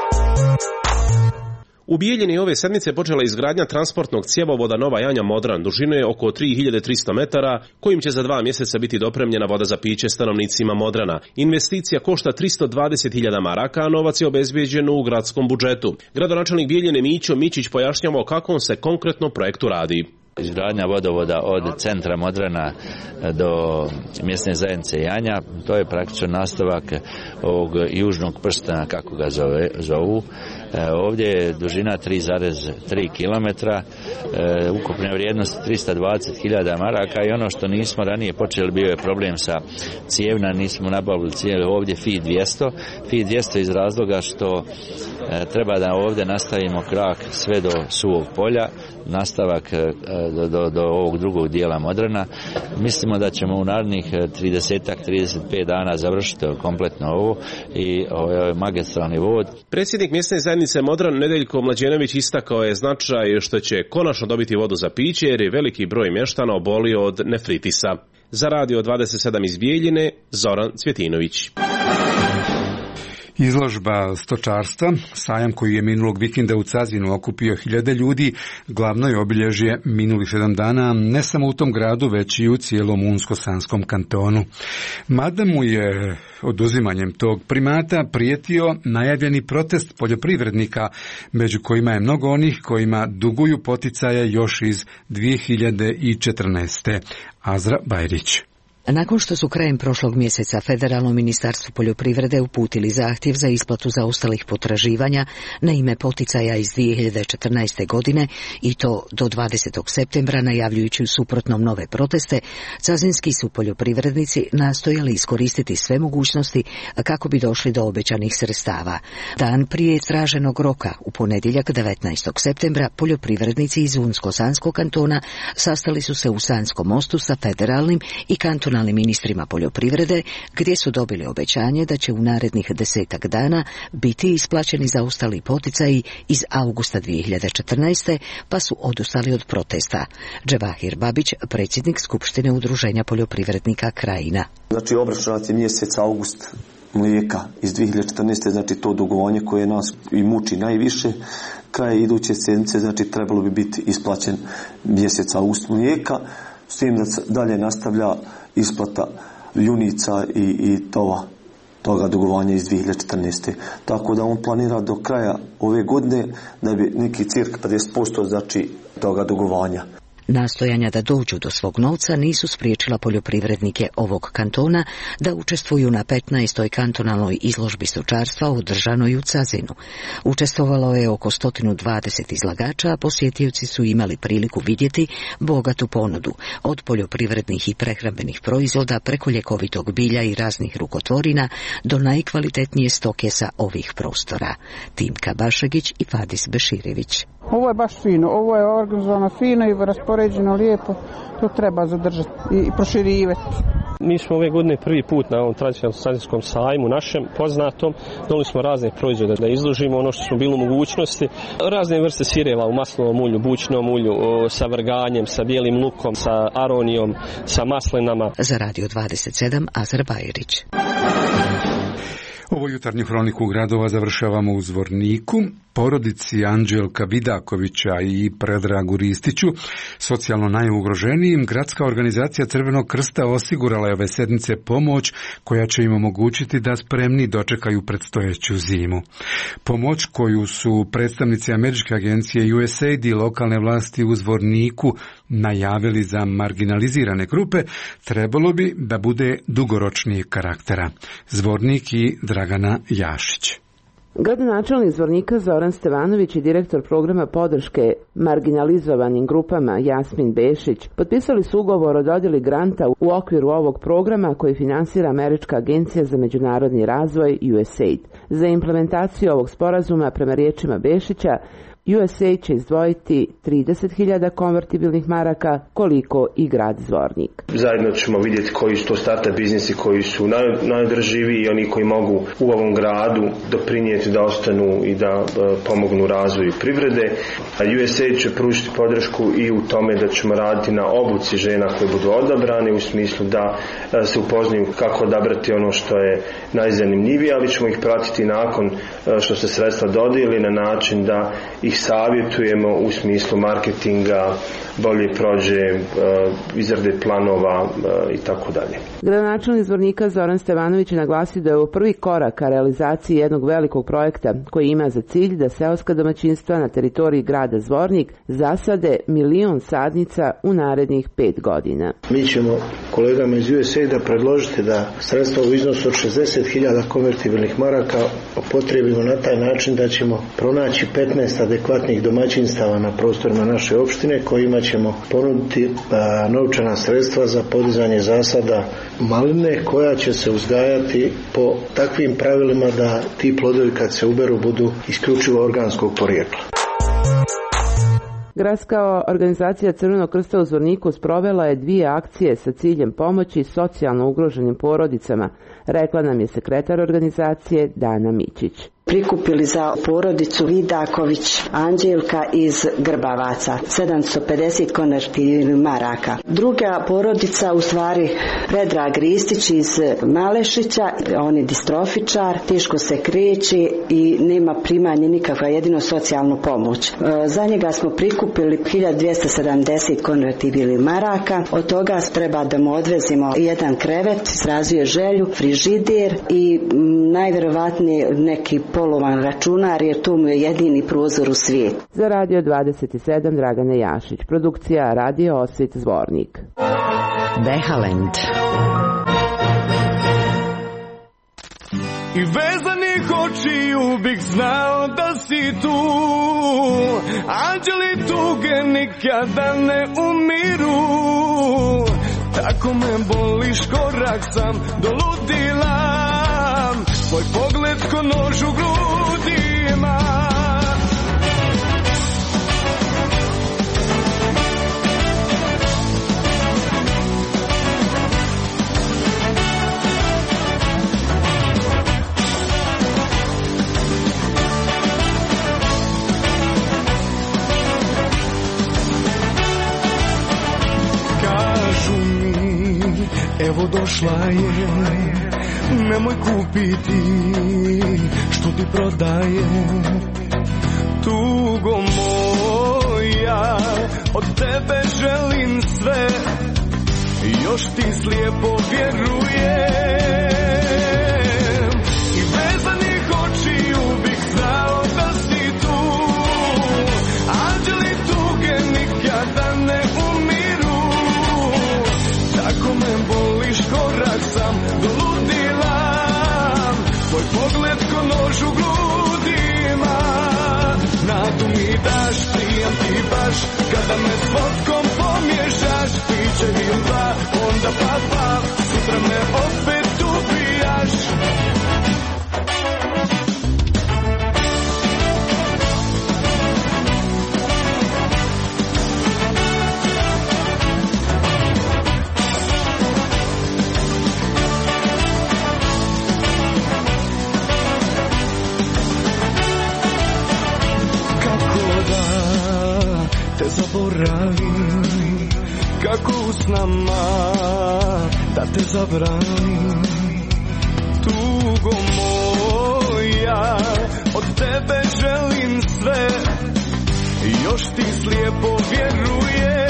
U Bijeljini ove sedmice počela izgradnja transportnog cjevovoda Nova Janja Modran, dužine oko tri hiljade tristo metara, kojim će za dva mjeseca biti dopremljena voda za piće stanovnicima Modrana. Investicija košta tristo dvadeset hiljada maraka, a novac je obezbijeđen u gradskom budžetu. Gradonačelnik Bijeljine Mićo Mićić pojašnjava o kakvom se konkretno projektu radi. Izgradnja vodovoda od centra Modrana do mjesne zajednice Janja, to je praktično nastavak ovog južnog prstena, kako ga zove, zovu. E, ovdje je dužina tri zarez tri kilometra, e, ukupne vrijednosti tristo dvadeset hiljada maraka i ono što nismo ranije počeli bio je problem sa cijevna, nismo nabavili cijeli ovdje F I dvjesto. F I dvjesto iz razloga što e, treba da ovdje nastavimo krak sve do Suvog polja, nastavak e, do, do, do ovog drugog dijela Modrana. Mislimo da ćemo u narednih trideset do trideset pet dana završiti kompletno ovo i ovaj magistralni vod. Predsjednik mjesne zajednice Modran Nedeljko Mlađenović istakao je značaj što će konačno dobiti vodu za piće jer je veliki broj mještana obolio od nefritisa. Za Radio dvadeset sedam iz Bijeljine, Zoran Cvjetinović. Izložba stočarstva, sajam koji je minulog vikenda u Cazinu okupio hiljade ljudi, glavno je obilježje minulih sedam dana ne samo u tom gradu, već i u cijelom Unsko-Sanskom kantonu. Mada mu je oduzimanjem tog primata prijetio najavljeni protest poljoprivrednika, među kojima je mnogo onih kojima duguju poticaje još iz dvije hiljade četrnaeste. Azra Bajrić. Nakon što su krajem prošlog mjeseca Federalno ministarstvo poljoprivrede uputili zahtjev za isplatu zaostalih potraživanja na ime poticaja iz dvije hiljade četrnaeste. godine i to do dvadesetog septembra najavljujući u suprotnom nove proteste, cazinski su poljoprivrednici nastojali iskoristiti sve mogućnosti kako bi došli do obećanih sredstava. Dan prije traženog roka, u ponedjeljak devetnaestog septembra, poljoprivrednici iz Unsko-Sanskog kantona sastali su se u Sanskom mostu sa federalnim i kantonalnim ministrima poljoprivrede, gdje su dobili obećanje da će u narednih desetak dana biti isplaćeni zaostali poticaji iz augusta dvije hiljade četrnaeste. pa su odustali od protesta. Dževahir Babić, predsjednik Skupštine Udruženja poljoprivrednika Krajina. Znači obračunat je mjesec august mlijeka iz dvije hiljade četrnaeste. znači to dugovanje koje nas i muči najviše. Kraj iduće sedmice, znači trebalo bi biti isplaćen mjesec august mlijeka, s tim da dalje nastavlja isplata junica i, i tova, toga dugovanja iz dvije hiljade četrnaeste. Tako da on planira do kraja ove godine da bi neki cirka pedeset posto znači toga dugovanja. Nastojanja da dođu do svog novca nisu spriječila poljoprivrednike ovog kantona da učestvuju na petnaestoj kantonalnoj izložbi stočarstva održanoj u Cazinu. Učestvovalo je oko sto dvadeset izlagača, a posjetioci su imali priliku vidjeti bogatu ponudu od poljoprivrednih i prehrambenih proizvoda preko ljekovitog bilja i raznih rukotvorina do najkvalitetnije stoke sa ovih prostora. Timka Bašegić i Fadis Beširević. Ovo je baš fino, ovo je organizovano fino i raspoređeno lijepo, to treba zadržati i proširivati. Mi smo ove godine prvi put na ovom tradicionalnom cazinskom sajmu našem poznatom, donijeli smo razne proizvode da izložimo ono što smo bili u mogućnosti, razne vrste sireva u maslinovom ulju, bućnom ulju, sa vrganjem, sa bijelim lukom, sa aronijom, sa maslinama. Za Radio dvadeset sedam, Azar Bajerić. Ovo jutarnju hroniku gradova završavamo u Zvorniku. Porodici Anđelka Vidakovića i Predragu Ristiću, socijalno najugroženijim, gradska organizacija Crvenog krsta osigurala je ove sedmice pomoć koja će im omogućiti da spremni dočekaju predstojeću zimu. Pomoć koju su predstavnici američke agencije U S A I D i lokalne vlasti u Zvorniku najavili za marginalizirane grupe, trebalo bi da bude dugoročnijeg karaktera. Zvornik i Dragana Jašić. Gradonačelnik Zvornika Zoran Stevanović i direktor programa podrške marginalizovanim grupama Jasmin Bešić potpisali su ugovor o dodjeli granta u okviru ovog programa koji finansira Američka agencija za međunarodni razvoj U S A I D. Za implementaciju ovog sporazuma, prema riječima Bešića, U S A I D će izdvojiti trideset hiljada konvertibilnih maraka, koliko i grad Zvornik. Zajedno ćemo vidjeti koji su to startup biznisi koji su naj, najodrživiji i oni koji mogu u ovom gradu doprinijeti da ostanu i da uh, pomognu razvoju privrede. A U S A I D će pružiti podršku i u tome da ćemo raditi na obuci žena koje budu odabrane u smislu da uh, se upoznaju kako odabrati ono što je najzanimljivije, ali ćemo ih pratiti nakon uh, što se sredstva dodijeli na način da ih savjetujemo u smislu marketinga, bolje prođe, izrade planova i tako dalje. Gradonačelnik Zvornika Zoran Stevanović je naglasio da je ovo prvi korak ka realizaciji jednog velikog projekta koji ima za cilj da seoska domaćinstva na teritoriji grada Zvornik zasade milion sadnica u narednih pet godina. Mi ćemo kolegama iz U S A I D-a predložiti da sredstva u iznosu od šezdeset hiljada konvertibilnih maraka upotrijebimo na taj način da ćemo pronaći petnaest adekvatnih domaćinstava na prostorima naše opštine kojima ćemo ponuditi a, novčana sredstva za podizanje zasada maline koja će se uzgajati po takvim pravilima da ti plodovi kad se uberu budu isključivo organskog porijekla. Gradska organizacija Crvenog krsta u Zvorniku sprovela je dvije akcije sa ciljem pomoći socijalno ugroženim porodicama, rekla nam je sekretar organizacije Dana Mićić. Prikupili za porodicu Vidaković Anđelka iz Grbavaca sedamsto pedeset konvertibilnih maraka. Druga porodica, u stvari Predrag Ristić iz Malešića, on je distrofičar, teško se kreće i nema primanje nikakva, jedino socijalnu pomoć. Za njega smo prikupili hiljadu dvjesto sedamdeset konvertibilnih maraka, od toga treba da mu odvezimo jedan krevet, izrazio je želju, frižider i najvjerovatnije neki polovan računar, jer to mu je jedini prozor u svijetu. Za Radio dvadeset sedam Dragana Jašić, produkcija Radio Osvit Zvornik. Behalend. I vezanih očiju bih znao da si tu, anđeli tuge nikada ne umiru. Tako me boliš, korak sam doludila, tvoj pogled ko nož u grudima. Kažu mi, evo došla je, nemoj kupiti što ti prodaje. Tugo moja, od tebe želim sve, još ti slijepo vjerujem. I vezanih očiju bih znao da si tu, anđeli tuge nikada ne umiru. Tako me boliš, korak sam doludila, tvoj pogled ko nož u grudima. Nadu mi daš, prijam ti baš, kada me s vodkom pomiješaš. Piće ili dva, onda pa pa, sutra me opet ubijaš. Zaboravim, kako usnama da te zabranim. Tugo moja, od tebe želim sve, još ti slijepo vjerujem.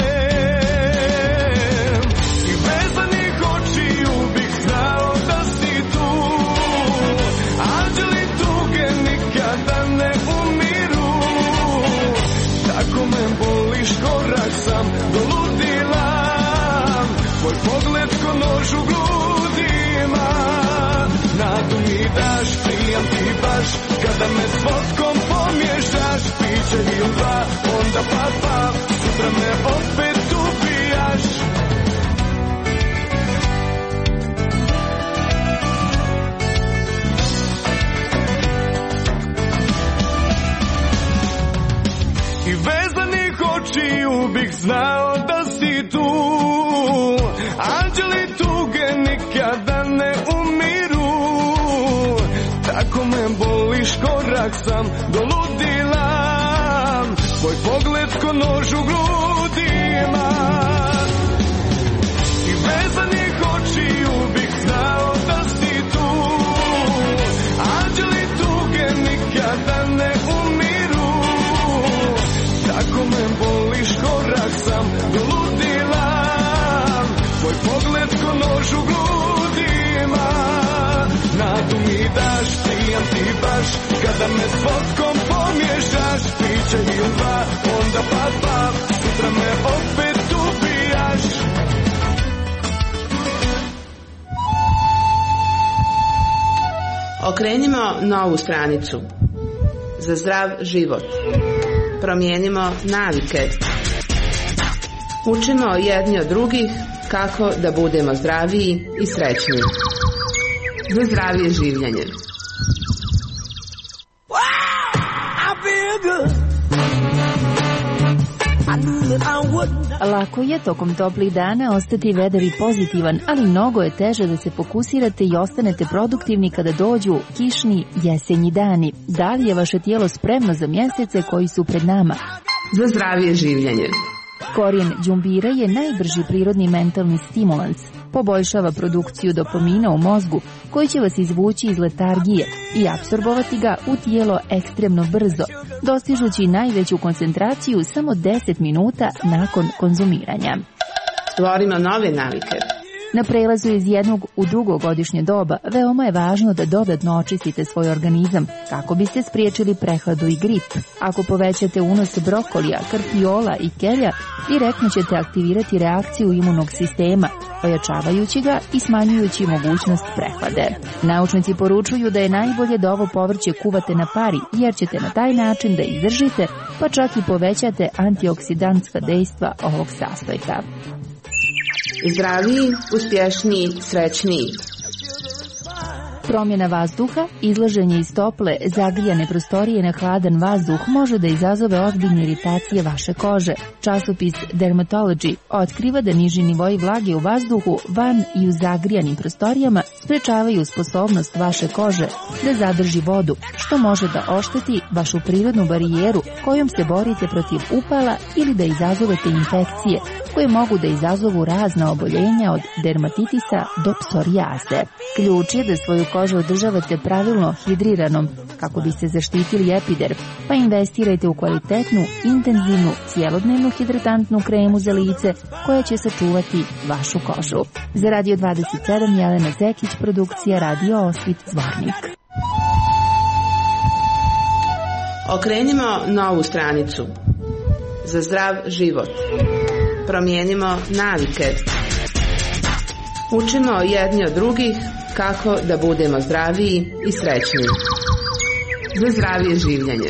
I vezanih očiju bih znao da si tu, anđeli tuge nikada ne umiru. Tako me boliš, korak sam doludila, tvoj pogled ko nož u grudima. Nadu mi daš, prijam ti baš, kada kada me s vodkom pomiješaš, piće ili dva, onda pa pa, sutra me opet ubijaš. I vezanih očiju bih znao da si tu, anđeli tuge nikada ne umiru, tako me boliš korak sam doludila, tvoj pogled ko nož u grudima. I vezanih očiju bih znao da si tu, anđeli tuge nikada ne umiru, tako me boliš korak sam doludila, tvoj pogled ko nož u grudima. Nadu mi daš, pijam ti baš, kada me s vodkom pomiješaš, piće ili dva, onda pa pa, sutra me opet ubijaš. Okrenimo novu stranicu. Za zdrav život. Promijenimo navike. Učimo jedni od drugih kako da budemo zdraviji i srećniji. Za zdravije življenje. Lako je tokom toplih dana ostati vedar i pozitivan, ali mnogo je teže da se fokusirate i ostanete produktivni kada dođu kišni jesenji dani. Da li je vaše tijelo spremno za mjesece koji su pred nama? Za zdravije življenje. Korijen đumbira je najbrži prirodni mentalni stimulans. Poboljšava produkciju dopamina u mozgu, koji će vas izvući iz letargije i apsorbovati ga u tijelo ekstremno brzo, dostižući najveću koncentraciju samo deset minuta nakon konzumiranja. Stvorimo nove navike. Na prelazu iz jednog u drugo godišnje doba veoma je važno da dodatno očistite svoj organizam kako biste spriječili prehladu i grip. Ako povećate unos brokolija, karfiola i kelja, direktno ćete aktivirati reakciju imunog sistema, ojačavajući ga i smanjujući mogućnost prehlade. Naučnici poručuju da je najbolje da ovo povrće kuvate na pari, jer ćete na taj način da izdržite, pa čak i povećate antioksidantska dejstva ovog sastojka. Zdraviji, uspješniji, srećniji. Promjena vazduha, izlaženje iz tople, zagrijane prostorije na hladan vazduh može da izazove ozbiljne iritacije vaše kože. Časopis Dermatology otkriva da niži nivoji vlage u vazduhu van i u zagrijanim prostorijama sprečavaju sposobnost vaše kože da zadrži vodu, što može da ošteti vašu prirodnu barijeru kojom se borite protiv upala ili da izazovete infekcije koje mogu da izazovu razna oboljenja od dermatitisa do psorijaze. Ključ je da svoju kožu održavate pravilno hidriranom kako biste zaštitili epiderm, pa investirajte u kvalitetnu, intenzivnu, cijelodnevnu hidratantnu kremu za lice koja će sačuvati vašu kožu. Za Radio dvadeset sedam Jelena Zekić, produkcija Radio Osvit Zvornik. Okrenimo novu stranicu. Za zdrav život. Promijenimo navike. Učimo jedni od drugih kako da budemo zdraviji i srećniji. Za zdravije življenje.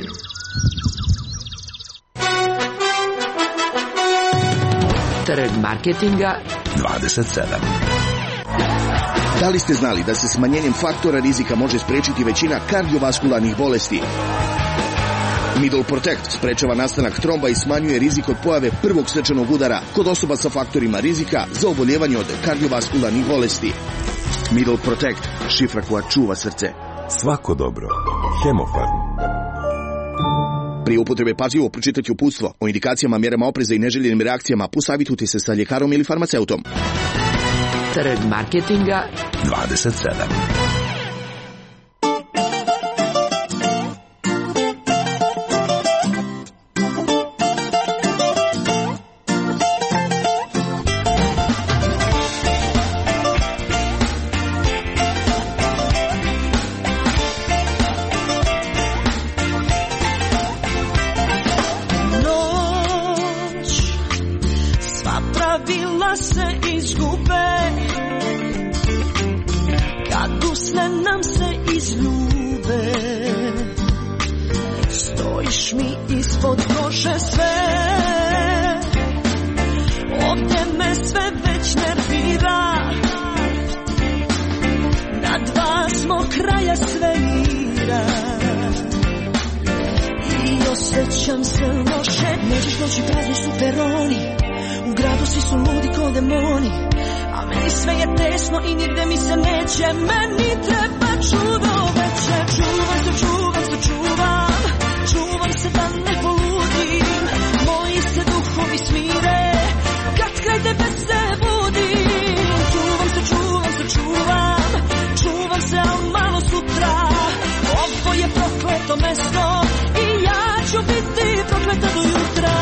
Trg marketinga dvadeset sedam. Da li ste znali da se smanjenjem faktora rizika može spriječiti većina kardiovaskularnih bolesti? Middle Protect sprečava nastanak tromba i smanjuje rizik od pojave prvog srčanog udara kod osoba sa faktorima rizika za oboljevanje od kardiovaskularnih bolesti. Middle Protect, šifra koja čuva srce. Svako dobro. Hemofarm. Prije upotrebe pažljivo pročitati uputstvo o indikacijama, mjerama opreza i neželjenim reakcijama, posavitujte se sa ljekarom ili farmaceutom. Trg marketinga dvadeset sedam. još mi ispod kože sve. Ovdje me sve već nervira, na dva smo kraja svemira i osjećam se loše. Nećeš noći prazni su peroni, u gradu svi su ludi ko demoni, a meni sve je tesno i nigde mi se neće. Meni treba čudo veće. Čuvam se, čuvam se, čuvam, čuvam se da ne poludim. Moji se duhovi smire kad kraj tebe se budim. Čuvam se, čuvam se, čuvam, čuvam se, al malo sutra. Ovo je prokleto mesto i ja ću biti prokleta do jutra.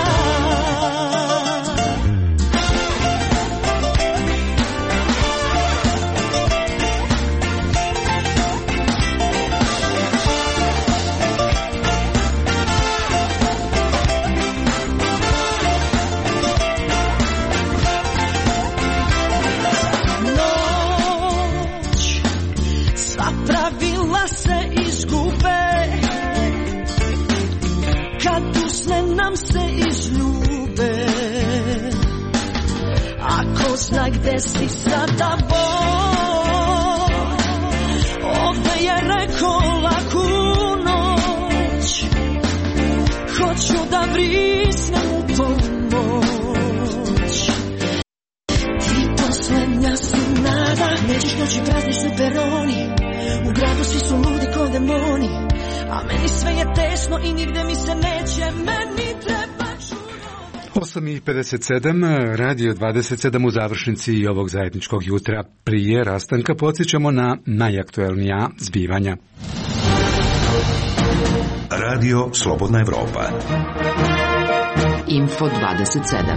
Zna gde si sada Bog, ovde je rekao laku noć, hoću da brisnem u pomoć. Ti poslednja si nada, nećeš noći prazni su peroni, u gradu svi su ludi ko demoni, a meni sve je tesno i nigde mi se neće. Meni treba osam i pedeset sedam, Radio dvadeset sedam u završnici ovog zajedničkog jutra. Prije rastanka podsjećamo na najaktuelnija zbivanja. Radio Slobodna Evropa. Info dvadeset sedam.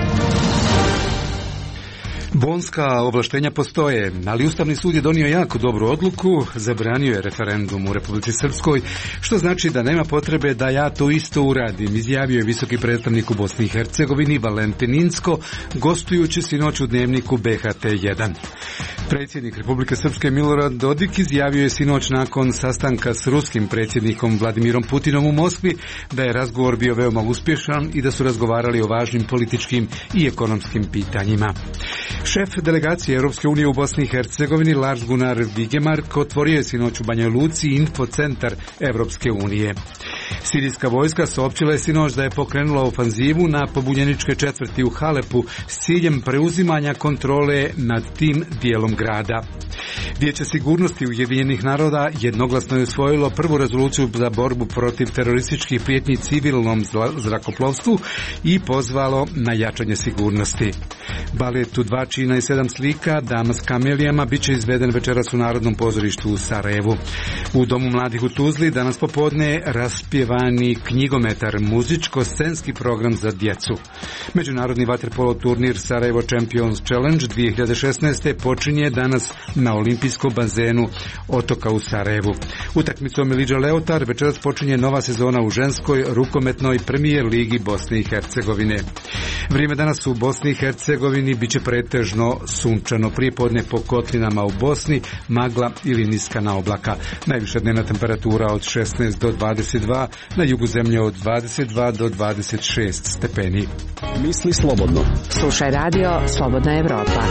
Bonska ovlaštenja postoje, ali Ustavni sud je donio jako dobru odluku, zabranio je referendum u Republici Srpskoj, što znači da nema potrebe da ja to isto uradim, izjavio je visoki predstavnik u Bosni i Hercegovini Valentin Inzko, gostujući sinoć u dnevniku B H T jedan. Predsjednik Republike Srpske Milorad Dodik izjavio je sinoć nakon sastanka s ruskim predsjednikom Vladimirom Putinom u Moskvi da je razgovor bio veoma uspješan i da su razgovarali o važnim političkim i ekonomskim pitanjima. Šef delegacije Europske unije u Bosni i Hercegovini Lars Gunnar Vigemark otvorio je sinoć u Banja Luci infocentar Europske unije. Sirijska vojska saopćila je sinoć da je pokrenula ofanzivu na pobunjeničke četvrti u Halepu s ciljem preuzimanja kontrole nad tim dijelom grada. Vijeće sigurnosti Ujedinjenih naroda jednoglasno je usvojilo prvu rezoluciju za borbu protiv terorističkih prijetnji civilnom zrakoplovstvu i pozvalo na jačanje sigurnosti. Balet u dva čina i sedam slika Dama s kamelijama bit će izveden večeras u Narodnom pozorištu u Sarajevu. U Domu mladih u Tuzli danas popodne raspjevani knjigometar, muzičko-scenski program za djecu. Međunarodni vaterpolo turnir Sarajevo Champions Challenge dvije hiljade šesnaeste počinje danas na olimpijskom bazenu otoka u Sarajevu. Utakmicom Eliđa Leotar večeras počinje nova sezona u ženskoj rukometnoj premijer ligi Bosne i Hercegovine. Vrijeme danas u Bosni i Hercegovini biće pretežno sunčano, prijepodne po kotlinama u Bosni, magla ili niskana oblaka. Najviša dnevna temperatura od šesnaest do dvadeset dva, na jugu zemlje od dvadeset dva do dvadeset šest stepeni. Misli slobodno. Slušaj radio Slobodna Evropa.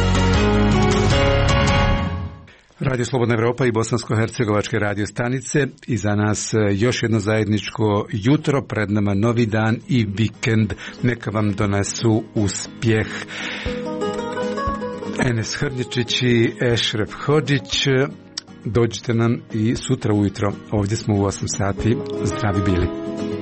Radio Slobodna Evropa i bosansko-hercegovačke radio stanice i za nas još jedno zajedničko jutro, pred nama novi dan i vikend. Neka vam donesu uspjeh. Enes Hrničić i Ešref Hodžić, dođite nam i sutra ujutro. Ovdje smo u osam sati. Zdravi bili.